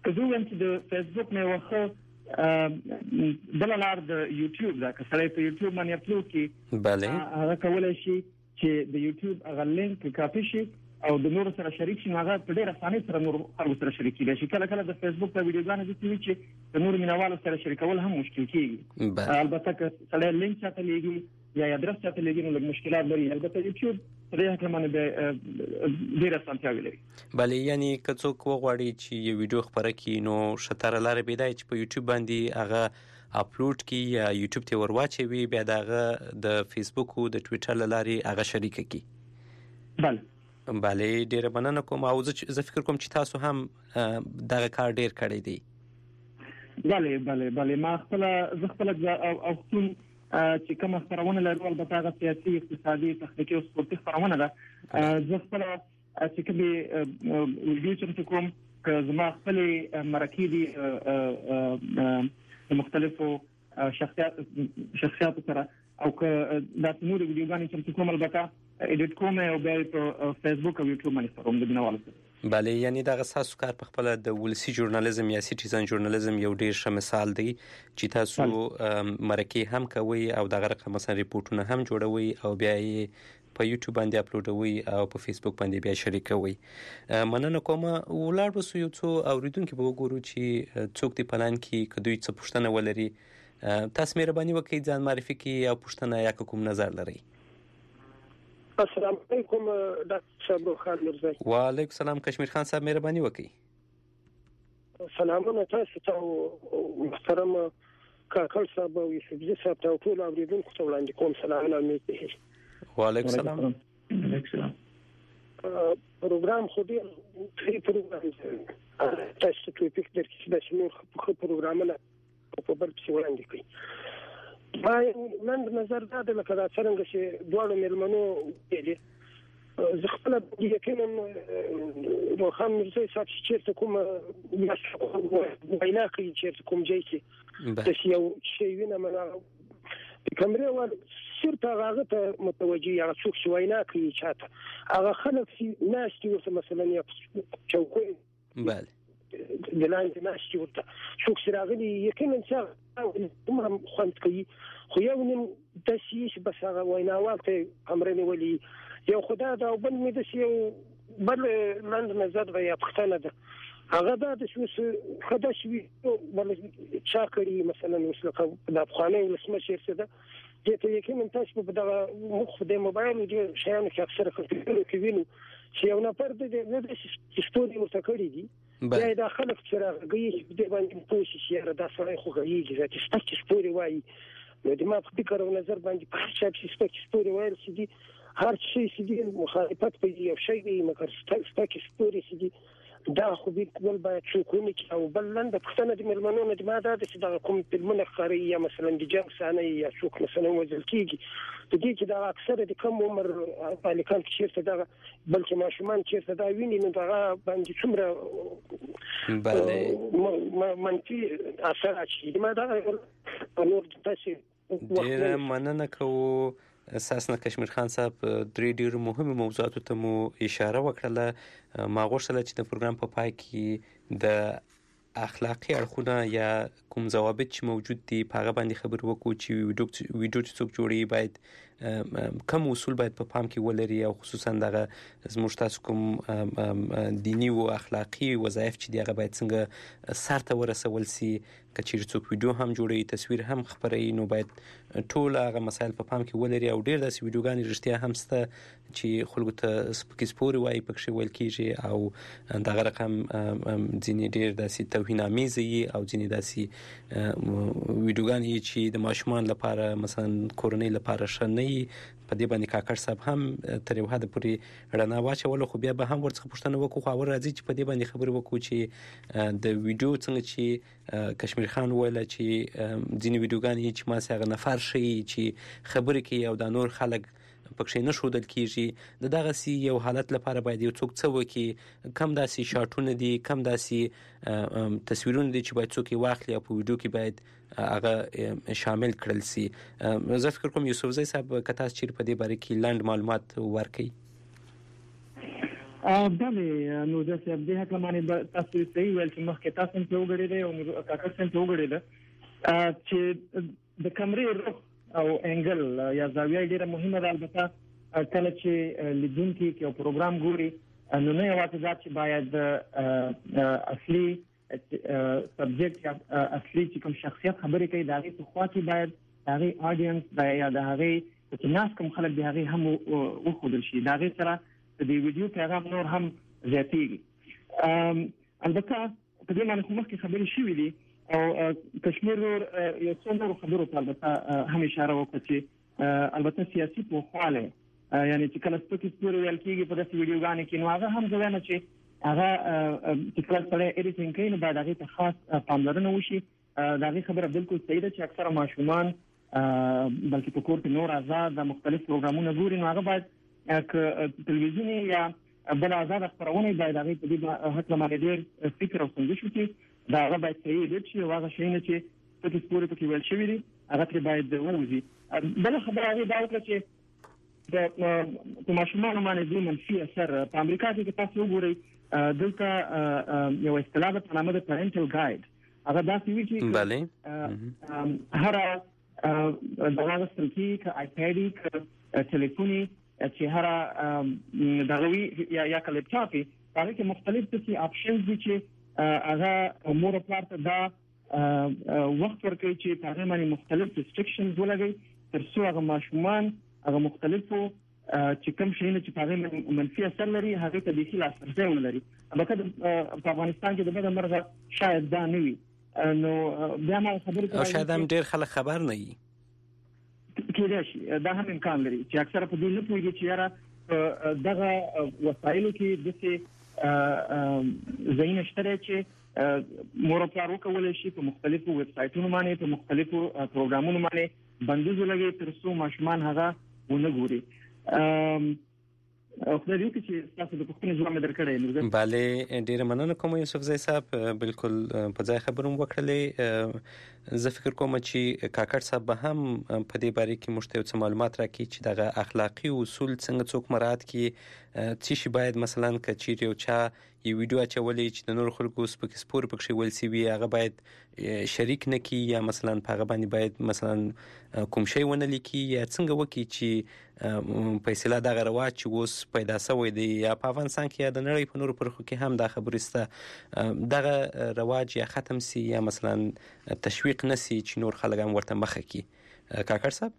که زه وایم چې د فیسبوک نه وخه بل لار د یوټیوب دا که سره په یوټیوب باندې اپلوډ کی bale هغه کولای شي چې د یوټیوب هغه لینک کاپی شي او د نور سره شریک شي هغه په ډیره اسانۍ سره نور خلکو سره شریک کیږي چې کله کله د فیسبوک په ویډیوګانو کې چې د نور مینوالو سره شریکول هم مشکل کیږي البته که سره لینک ساتلېږي یا ادرس ساتلېږي نو لږ مشکلات لري البته یوټیوب پرې کمنه به ډیره اسانتیاوي لري bale یعنی که څوک وغواړي چې یو ویډیو خبره کړي نو شتره لار به دی چې په یوټیوب باندې هغه اپلوډ کی یا یوټیوب ته ورواچوي بیا دغه د فیسبوک او د ټوئیټر لاري هغه شریک کی bale bale ډیره مننه کوم او زه فکر کوم چې تاسو هم دغه کار ډیر کړی دی bale bale bale ما خپل زه خپل او خپل چې کوم خبرونه لري البته هغه سیاسي اقتصادي تخنیکی او سپورتي خبرونه ده زه خپل چې کوم ویډیو چې کوم که زما خپل مرکې دي مختلفو شخصیات شخصیات سره او که د نور ویډیوګانې چې کوم البته اډیټ کوم او بیا په فیسبوک او یوټیوب باندې کوم د بنوالو bale یعنی دغه ساسو کار په خپل د ولسی ژورنالیزم یا سټیزن ژورنالیزم یو ډیر ښه مثال دی چې تاسو مرکې هم کوي او دغه رقم مثلا ریپورتونه هم جوړوي او بیا یې په یوټیوب باندې اپلوډوي او په فیسبوک باندې بیا شریکوي مننه کوم ولر وسو یو څو اوریدونکو به وګورو چې څوک دی پلان کې کدوې څه پوښتنه ولري تاسو مهرباني وکړئ ځان معرفي کړئ او پوښتنه یا کوم نظر لرئ السلام علیکم ډاکټر صاحب خان مرزا وعلیکم السلام کشمیر خان صاحب مهرباني وکړئ سلامونه تاسو ته محترم کاکل صاحب او یوسفزي صاحب ته ټول اوریدونکو ته وړاندې کوم سلامونه امید دي وعلیکم السلام وعلیکم السلام پروګرام خو دې فری پروګرام تاسو ته ټوپیک درکې د شنو خو پروګرامونه په بل څه وړاندې کوي ما نن نظر دا د لکه دا څنګه چې دوه ملمنو دي زه خپل یقینا روخان مرزا صاحب چې کوم وینا کوي چې کوم ځای کې د یو شی وینه مله کمرې ول صرف هغه ته متوجي هغه څوک چې وینا کوي چاته هغه خلک چې ناس چې مثلا یو چوکۍ bale د لاندې ناشې ورته څوک چې راغلي یقینا چې هم خوند کوي خو یو نیم داسې چې بس هغه ویناوال ته امرنې ولي یو خدا دا بل مې داسې یو بل لاند نظر دی یا پښتنه ده هغه دا د شو خدا شوي بل چا کړي مثلا مثلا د افغاني ولسمشر څه ده دې ته یقینا تاسو په دغه مخ د موبایل دې شیانو کې اکثر کوي وینو چې یو نفر د نه د سپوري ورته کړی دي دا د خلک چې راغلي چې د باندې پوښتنه شي دا سره خو غوږی چې ستاسو سپوري وایي نو د ما په فکر او نظر باندې په هر څه چې ستاسو سپوري وایي چې دي هر څه چې دي مخالفت په یو شی دی مګر ستاسو سپوري چې دي دا خو به کول باید څوکونه کې او بل لنډه پښتنه د ملمنونو د ماده د چې دا کوم فلمونه خاري یا مثلا د جنگ سانه یا څوک مثلا وزل کیږي د دې چې دا اکثر د کم عمر بالکان چې څه دا بلکې ماشومان چې څه دا ویني نو دا باندې څومره bale منفي اثر اچي ما دا نور تاسو ډیر مننه کوم اساسا کشمیر خان صاحب درې ډیر مهمه موضوعات ته مو اشاره وکړه ما غوښتل چې د پروګرام په پای کې د اخلاقی اړخونه یا کوم ضوابط چې موجود دي په هغه باندې خبر وکړو چې ویډیو ویډیو چې څوک جوړي باید کوم اصول باید په پام کې ولري او خصوصا دغه زموږ تاسو کوم دینی او اخلاقی وظایف چې دغه باید څنګه سرته ورسول سي کچیر څوک ویډیو هم جوړي تصویر هم خبري نو باید ټول هغه مسایل په پام کې ولري او ډیر داسې ویډیوګانې رښتیا هم سته چې خلکو ته سپکې سپوري وایي پکې ویل کیږي او دغه رقم ځینې ډیر داسې توهینامیز او ځینې داسې ویډیوګانې چې د ماشومان لپاره مثلا کورنۍ لپاره شنه په دې باندې کاکړ صاحب هم تر یو حد پورې رڼا واچوله خو بیا به هم ورڅخه پوښتنه وکړو خو اور راځي چې په دې باندې خبرې وکړو چې د ویډیو څنګه چې کشمیر خان ویل چې ځینې ویډیوګانې چې ما څنګه نفر شي چې خبرې کوي او د نور خلک پکې نه شودل کیږي د دغه سی یو حالت لپاره باید یو څوک څه وکړي کم داسي شاټونه دي کم داسي تصویرونه دي چې باید څوک واخلي او په ویډیو کې باید هغه شامل کړل سي زه فکر کوم یوسفزی صاحب کته چې په دې باره کې لاند معلومات ورکړي بله نو ځکه د هغه معنی تاسو صحیح ویل چې مخکې تاسو ته وګړي او کاکر څنګه وګړي چې د کمرې رخ او انګل یا زاویه ډیره مهمه ده. البته کله چې لیدونکي کې یو پروګرام ګوري نو نه یوازې دا چې باید اصلي سبجیکټ یا اصلي چې کوم شخصیت خبرې کوي دا غي په خوا کې باید دا غي اډینس یا دا غي چې ناس کوم خلک به هغه هم وخدل شي دا غي سره د ویډیو پیغام نور هم زیاتېږي. البته په دې معنی کومه کې خبرې شوې دي او کشمیر یو څو نور خبرو ته البته هم اشاره وکړه چې البته سیاسي په خواله یعنی چې کله سپکې ستوري ویل کېږي په داسې ویډیوګانو کې نو هغه هم ځوانه چې هغه چې کله سره ایډیټینګ کوي نو باید هغه ته خاص پاملرنه وشي. دا غي خبره بالکل صحیح ده چې اکثره ماشومان بلکې په کور کې نور آزاد د مختلف پروګرامونو ګوري نو هغه باید ک ټلویزیونی یا بل آزاد خبرونه باید هغه په دې حق باندې ډېر فکر او سنجش وکړي. دا هغه باید صحیح دی چې هغه شي نه چې په سپورت کې ویل شوی دی هغه تر باید ووځي. بل خبره هغه دا وکړه چې د ماشومان باندې د منفي اثر په امریکا کې تاسو وګورئ دلته یو اصطلاح په نامه د پیرنټل ګایډ هغه داسې وی چې بله هر دغه سترګي ک آیپډ ک ټلیفوني چې هر دغوی یا یا کلیپټاپي هغه کې مختلف څه اپشنز دي چې هغه مور پلار ته دا وخت ورکوي چې هغه باندې مختلف ریستریکشنز ولګي تر څو هغه ماشومان هغه مختلفو چې کوم شي نه چې هغه منفي اثر لري هغه ته د خلاص ورته ولري. البته په افغانستان کې د بده مرغه شاید دا نه وي نو بیا ما خبرې او شاید هم ډیر خلک خبر نه وي کېدای شي دا هم امکان لري چې اکثره په دې نه پوهیږي چې یاره دغه وسایلو کې د زین شته چې مور پلار وکولای شي په مختلفو ویب سایټونو باندې په مختلفو پروګرامونو باندې بندیز لګي تر څو ماشومان هغه ونه ګوري. او خو دې چې تاسو د پښتون ژبه مدر کړی نو bale ډیر مننه کوم یوسف زئی صاحب بالکل په ځای خبروم وکړلې. زه فکر کوم چې کاکړ صاحب به هم په دې باره کې مشته څه معلومات راکړي چې دغه اخلاقی اصول څنګه څوک مراعات کړي چې شی باید مثلا کچیر یو چا یو ویډیو چولې چې د نور خلکو سپک سپور پکې ول سی وی هغه باید شریک نکي یا مثلا په هغه باندې باید مثلا کوم شی ونه لیکي یا څنګه وکي چې په اصطلاح دغه رواج چې اوس پیدا شوی دی یا په افغانستان کې یا د نړۍ په نورو برخو کې هم دا خبره سته دغه رواج یا ختم سي یا مثلا تشویق نسی چې نور خلک هم ورته مخه کی. کاکړ صاحب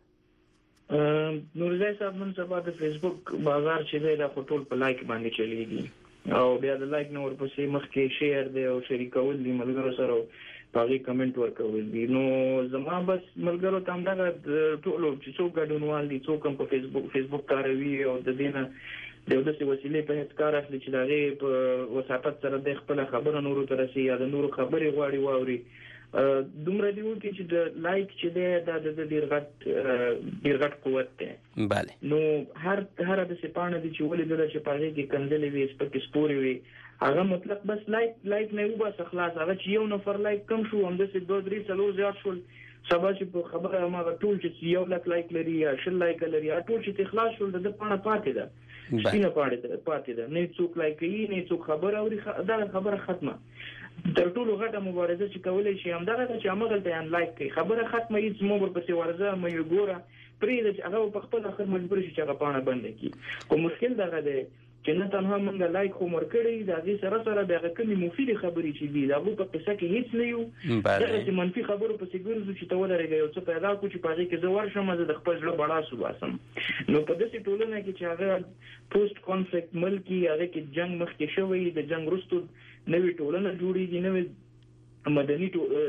نورزای صاحب نن سبا د فیسبوک بازار چې دی دا ټول په لایک باندې چلیږي او بیا د لایک نو ورپسې مخکې شیر دی او شریکول دي ملګرو سره باغی کمنټ ورکول دي نو زما بس ملګرو ته دا ټول چې څوک ګډونوال دي څوک هم په فیسبوک فیسبوک کاروي او د دینه د یو داسې وسیلې په هیڅ کار اخلي چې دغه په وساطت سره د خپل خبره نورو ته رسي یا د نورو خبرې غواړي واوري دومره دی وکړي چې د لایک چې دی د ډیر غټ ډیر غټ قوت دی. bale نو هر هر د سپانه دي چې ولې دغه چې پاره کې کنځلې وي سپک سپوري وي هغه مطلب بس لایک لایک نه وبس خلاص هغه چې یو نفر لایک کم شو هم د څه دوه درې څلور زیات شول سبا چې په خبره ما ټول چې یو لک لایک لري یا شل لایک لري ټول چې اخلاص شول د پانه پاتې ده سپینه پاتې پاتې ده نه څوک لایک کوي نه څوک خبره اوري دا خبره ختمه. تر ټولو غټه مبارزه چې کولای شي هم دغه چې عمل ته ان لایک کوي خبره ختمه هیڅ مو ورپسې ورزه مې ګوره پرې د هغه په خپل اخر مجبور شي چې هغه پانه بند کړي. کوم مشکل دغه دی چې نه تنها موږ لایک خو مرکړی دا دې سره سره دغه کمی مفید خبرې چې دی دا په قصه کې هیڅ نه یو دا چې منفي خبرو په سیګورځو چې تول راغی یو څه پیدا کو چې پاره کې زوړ شم د خپل ځل بڑا سو باسم نو په دې ټولنه کې چې هغه پوسټ کانفلیکټ ملکی هغه کې جنگ مخکې شوی د جنگ وروسته نوې ټولنه جوړیږي نوې مدني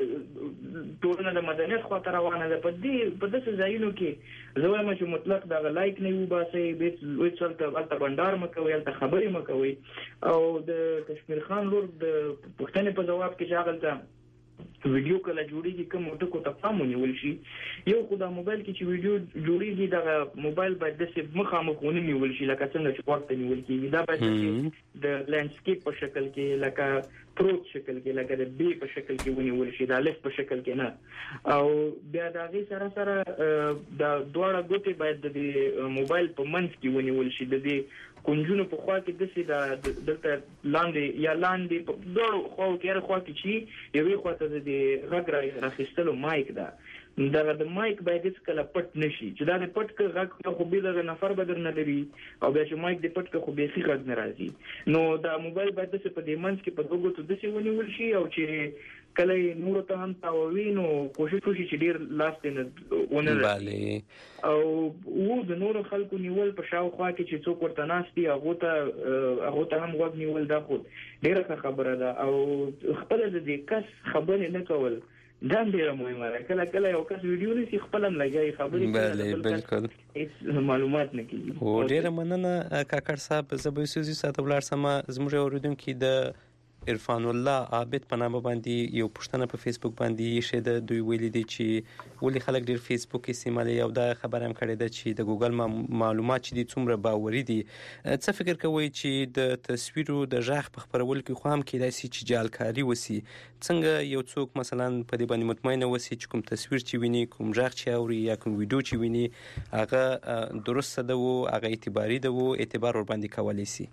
ټولنه د مدنیت خاطر روانه ده په دې په داسې ځایونو کې زه وایم چې مطلق دا لایک نه وباسي به وڅل ته البته بندر مکوي البته خبرې مکوي او د کشمیر خان لور د پښتنې په جواب کې شاغلته ویډیو کله جوړیږي کوم ټکو ته پام ونیول شي یو خدای موبایل کې چې ویډیو جوړیږي دا موبایل باید د مخامخ ونیول شي لکه څنګه چې ورته نیول کیږي دا باید د لینډسکیپ په شکل کې لکه پروت شکل کې لکه د بی په شکل کې ونیول شي دا لیف په شکل کې نه او بیا دا غي سره سره د دواړه ګوتې باید د موبایل په منځ کې ونیول شي د دې کونجونو په خوا کې د سي د دلته لاندې یا لاندې په دوه خو کې خوا کې چی یوې خواته د غږ راخستلو مایک ده دا د مایک باید هیڅ کله پټ نشي چې دا د پټ کې غږ خو به د نفر بدر نه لري او بیا چې مایک د پټ کې خو به خي غږ نه راځي نو دا موبایل باید د څه په دې منځ کې په دوه ګوتو د څه ونیول شي او چې کله نور ته هم تاوي نو کوشش وشي چې ډیر لاس ته ونه بله او وو د نور خلکو نیول په شاوخوا کې چې څوک ورته ناشتي هغه ته هغه ته هم وګ نیول دا خو ډیره خبره ده او خپل د دې کس خبرې نه کول دا ډیره مهمه ده کله کله یو کس ویډیو لري خپل هم لګي خبرې بله بالکل هیڅ معلومات نه کوي او ډیره مننه کاکړ صاحب زبې سوزي ساته ولر سم زموږ اوریدونکو د عرفان الله عابد په نامه باندې یو پښتنه په فیسبوک باندې شه د دوی ویلي دي چې ولې خلک ډیر فیسبوک استعمالوي او دا خبر هم کړی ده چې د ګوګل معلومات چې دي څومره باوري دي څه فکر کوي چې د تصویرو د ژغ په خبرولو کې خو هم کېدای شي چې جعلکاری وسی څنګه یو څوک مثلا په دې باندې مطمئن وسی چې کوم تصویر چې ویني کوم ژغ چې اوري یا کوم ویډیو چې ویني هغه درست ده او هغه اعتباري ده او اعتبار ور باندې کولی شي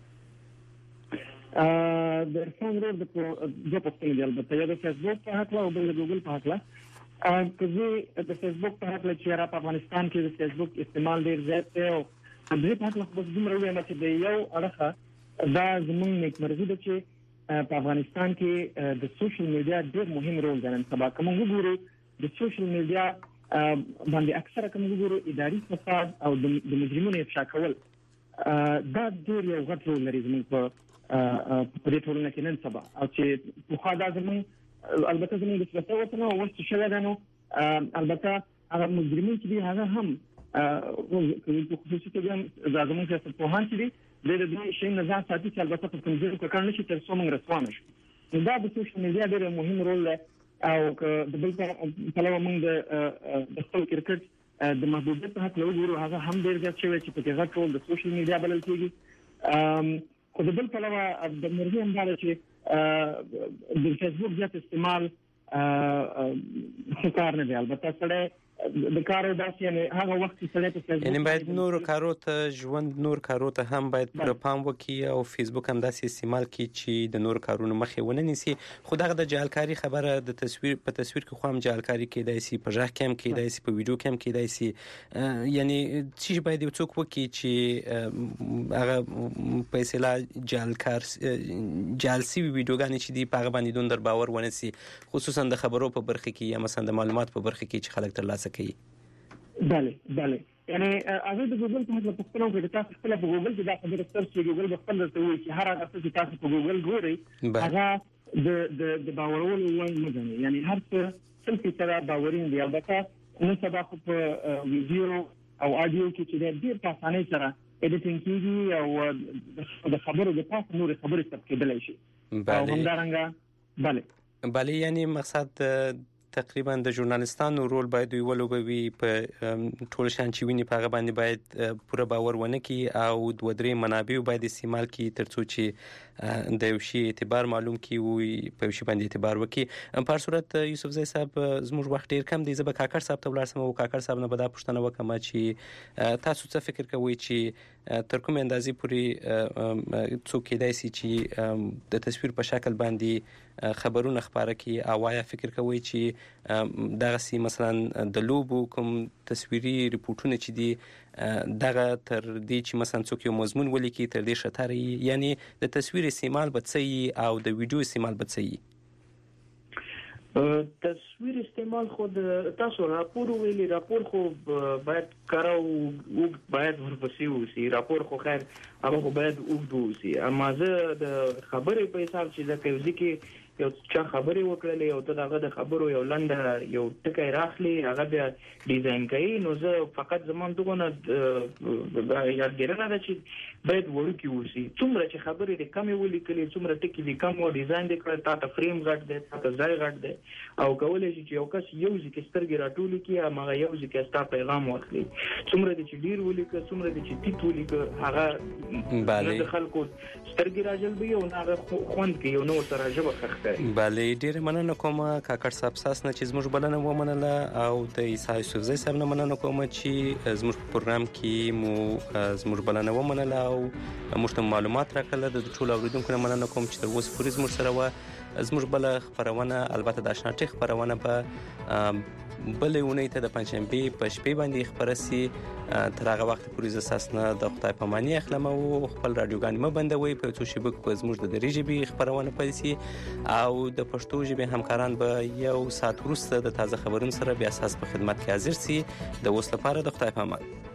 د عرفان رور د دوه پښتنې دی البته یو د فیسبوک په حق او بل د ګوګل په حق کله د فیسبوک په حق چې را په افغانستان کې د فیسبوک استعمال ډیر زیات دی او د دې په حق بس دومره وایم چې د یو اړخه دا زموږ نیکمرغي ده چې په افغانستان کې د سوشل میډیا ډیر مهم رول لري سبا کوم وګورو د سوشل میډیا باندې اکثره کوم وګورو اداري فساد او د مجرمینو افشا کول دا ډیر یو غټ رول لري زموږ په په دې ټولنه کې نن سبا او چې په خاطر د زموږ البته زموږ د سیاست وطن او ورته شوی ده نو البته هغه مجرمین چې دي هغه هم په خصوصي توګه زموږ سیاست په هان چې دي د دې شی نه ځان ساتي چې البته په کوم ځای کې کار نشي تر څو موږ رسوانه شو دا د سوشل میډیا ډېر مهم رول لري او د بل په لور موږ د خپل کرکټ د محبوبیت په حق له وګورو هغه هم ډېر ځات شوی چې په دې غټ رول د سوشل میډیا بلل کېږي خو د بل په لور د مرغۍ هم دا چې د فیسبوک ځات استعمال ښکار نه دی البته سره د کارو داسې یعنی هغه وخت چې سره په فیسبوک یعنی باید نور کارو ته ژوند نور کارو ته هم باید پر پام وکړي او فیسبوک هم داسې استعمال کړي چې د نور کارونو مخې ونه نیسي خو دغه د جعلکاری خبره د تصویر په تصویر کې خو هم جعلکاری کېدای شي په ژغ کې هم کېدای شي په ویډیو کې هم کېدای شي یعنی چې باید یو څوک وکړي چې هغه په اصطلاح جعلکار جعلسي ویډیوګانې چې دی په هغه باندې دوندر باور ونه سي خصوصا د خبرو په برخه کې یا مثلا د معلومات په برخه کې چې خلک ترلاسه کوي بله بله یعنی هغه د ګوګل په حساب پښتنو کې تاسو خپل په ګوګل کې دا خبره ستر چې ګوګل خپل درته وایي چې هر هغه څه تاسو په ګوګل ګورئ هغه د د د باورولو وړ نه دی یعنی هر څه سلفي سره باورین دی البته نن سبا په ویډیو او اډیو کې چې ډېر په اسانۍ سره اډیټینګ کیږي او د خبرو د پاسه نور خبرې ثبت کېدلی شي او همدارنګه بله بله یعنی مقصد تقریبا د ژورنالستانو رول باید ولوبوي په ټول شان چې ویني په هغه باندې باید پوره باور ونه کړي او د ودرې منابع باید استعمال کړي ترڅو چې د یو شی اعتبار معلوم کړي او په شی باندې اعتبار وکړي په هر صورت یوسف زئی صاحب زموږ وخت ډیر کم دی زه به کاکړ صاحب ته ولاړ سم او کاکړ صاحب نه به دا پوښتنه وکم چې تاسو څه فکر کوئ چې تر کومه اندازې پورې څوک کېدای شي چې د تصویر په شکل باندې خبرونه خبره کوي او آیا فکر کوي چې دغه سي مثلا د لوبو کوم تصویري ریپورتونه چې دي دغه تر دې چې مثلا څوک یو مضمون ولیکي تر دې شتاري یعنی د تصویر استعمال بڅي او د ویډیو استعمال بڅي تصویر استعمال خود تاسو راپور ویلي راپور خو باید کارو باید ورپسې وسی راپور خو خیر هغه باید وګورئ اما زه د خبرې په حساب چې دا کوي چې یو چا خبرې وکړلې او ته دغه د خبرو یو لنډه یو ټکی راخلي هغه بیا ډیزاین کوي نو زه فقط زمون دغه یادګرنه ده چې باید وړوکی وسی څومره چې خبرې د کمې ولیکلې څومره ټکی د کم او ډیزاین د کړ تا ته فریم غټ دی تا ته ځای غټ دی او کولای شي چې یو کس یو ځکه سترګې راټولي کی هغه یو ځکه ستا پیغام واخلي څومره چې ډیر ولیکه څومره چې ټیټ ولیکه هغه بله خلکو سترګې راجلبي او هغه خوند کوي نو سره ژبه ښکاري. بله ډیره مننه کوم کاکړ صاحب تاسو نه چې زموږ بلنه ومنله او د عیسی یوسفزۍ صاحب نه مننه کوم چې زموږ په پروګرام کې مو زموږ بلنه ومنله او موږ ته معلومات راکړل. د ټولو اوریدونکو نه مننه کوم چې تر اوسه پورې زموږ سره وه. زموږ بله خپرونه البته د اشنا ټک خپرونه به بلې اونۍ ته د پنجشنبې په شپې باندې خپره سي. تر هغه وخت پورې زه ستاسو نه د خدای په امان اخلم او خپل راډیوګانې مه بندوئ. په یو څو شېبو کې به زموږ د دري ژبې خپرونه پیل سي او د پښتو ژبې همکاران به یو ساعت وروسته د تازه خبرونو سره بیا ستاسو په خدمت کې حاضر سي. د اوس لپاره د خدای په امان.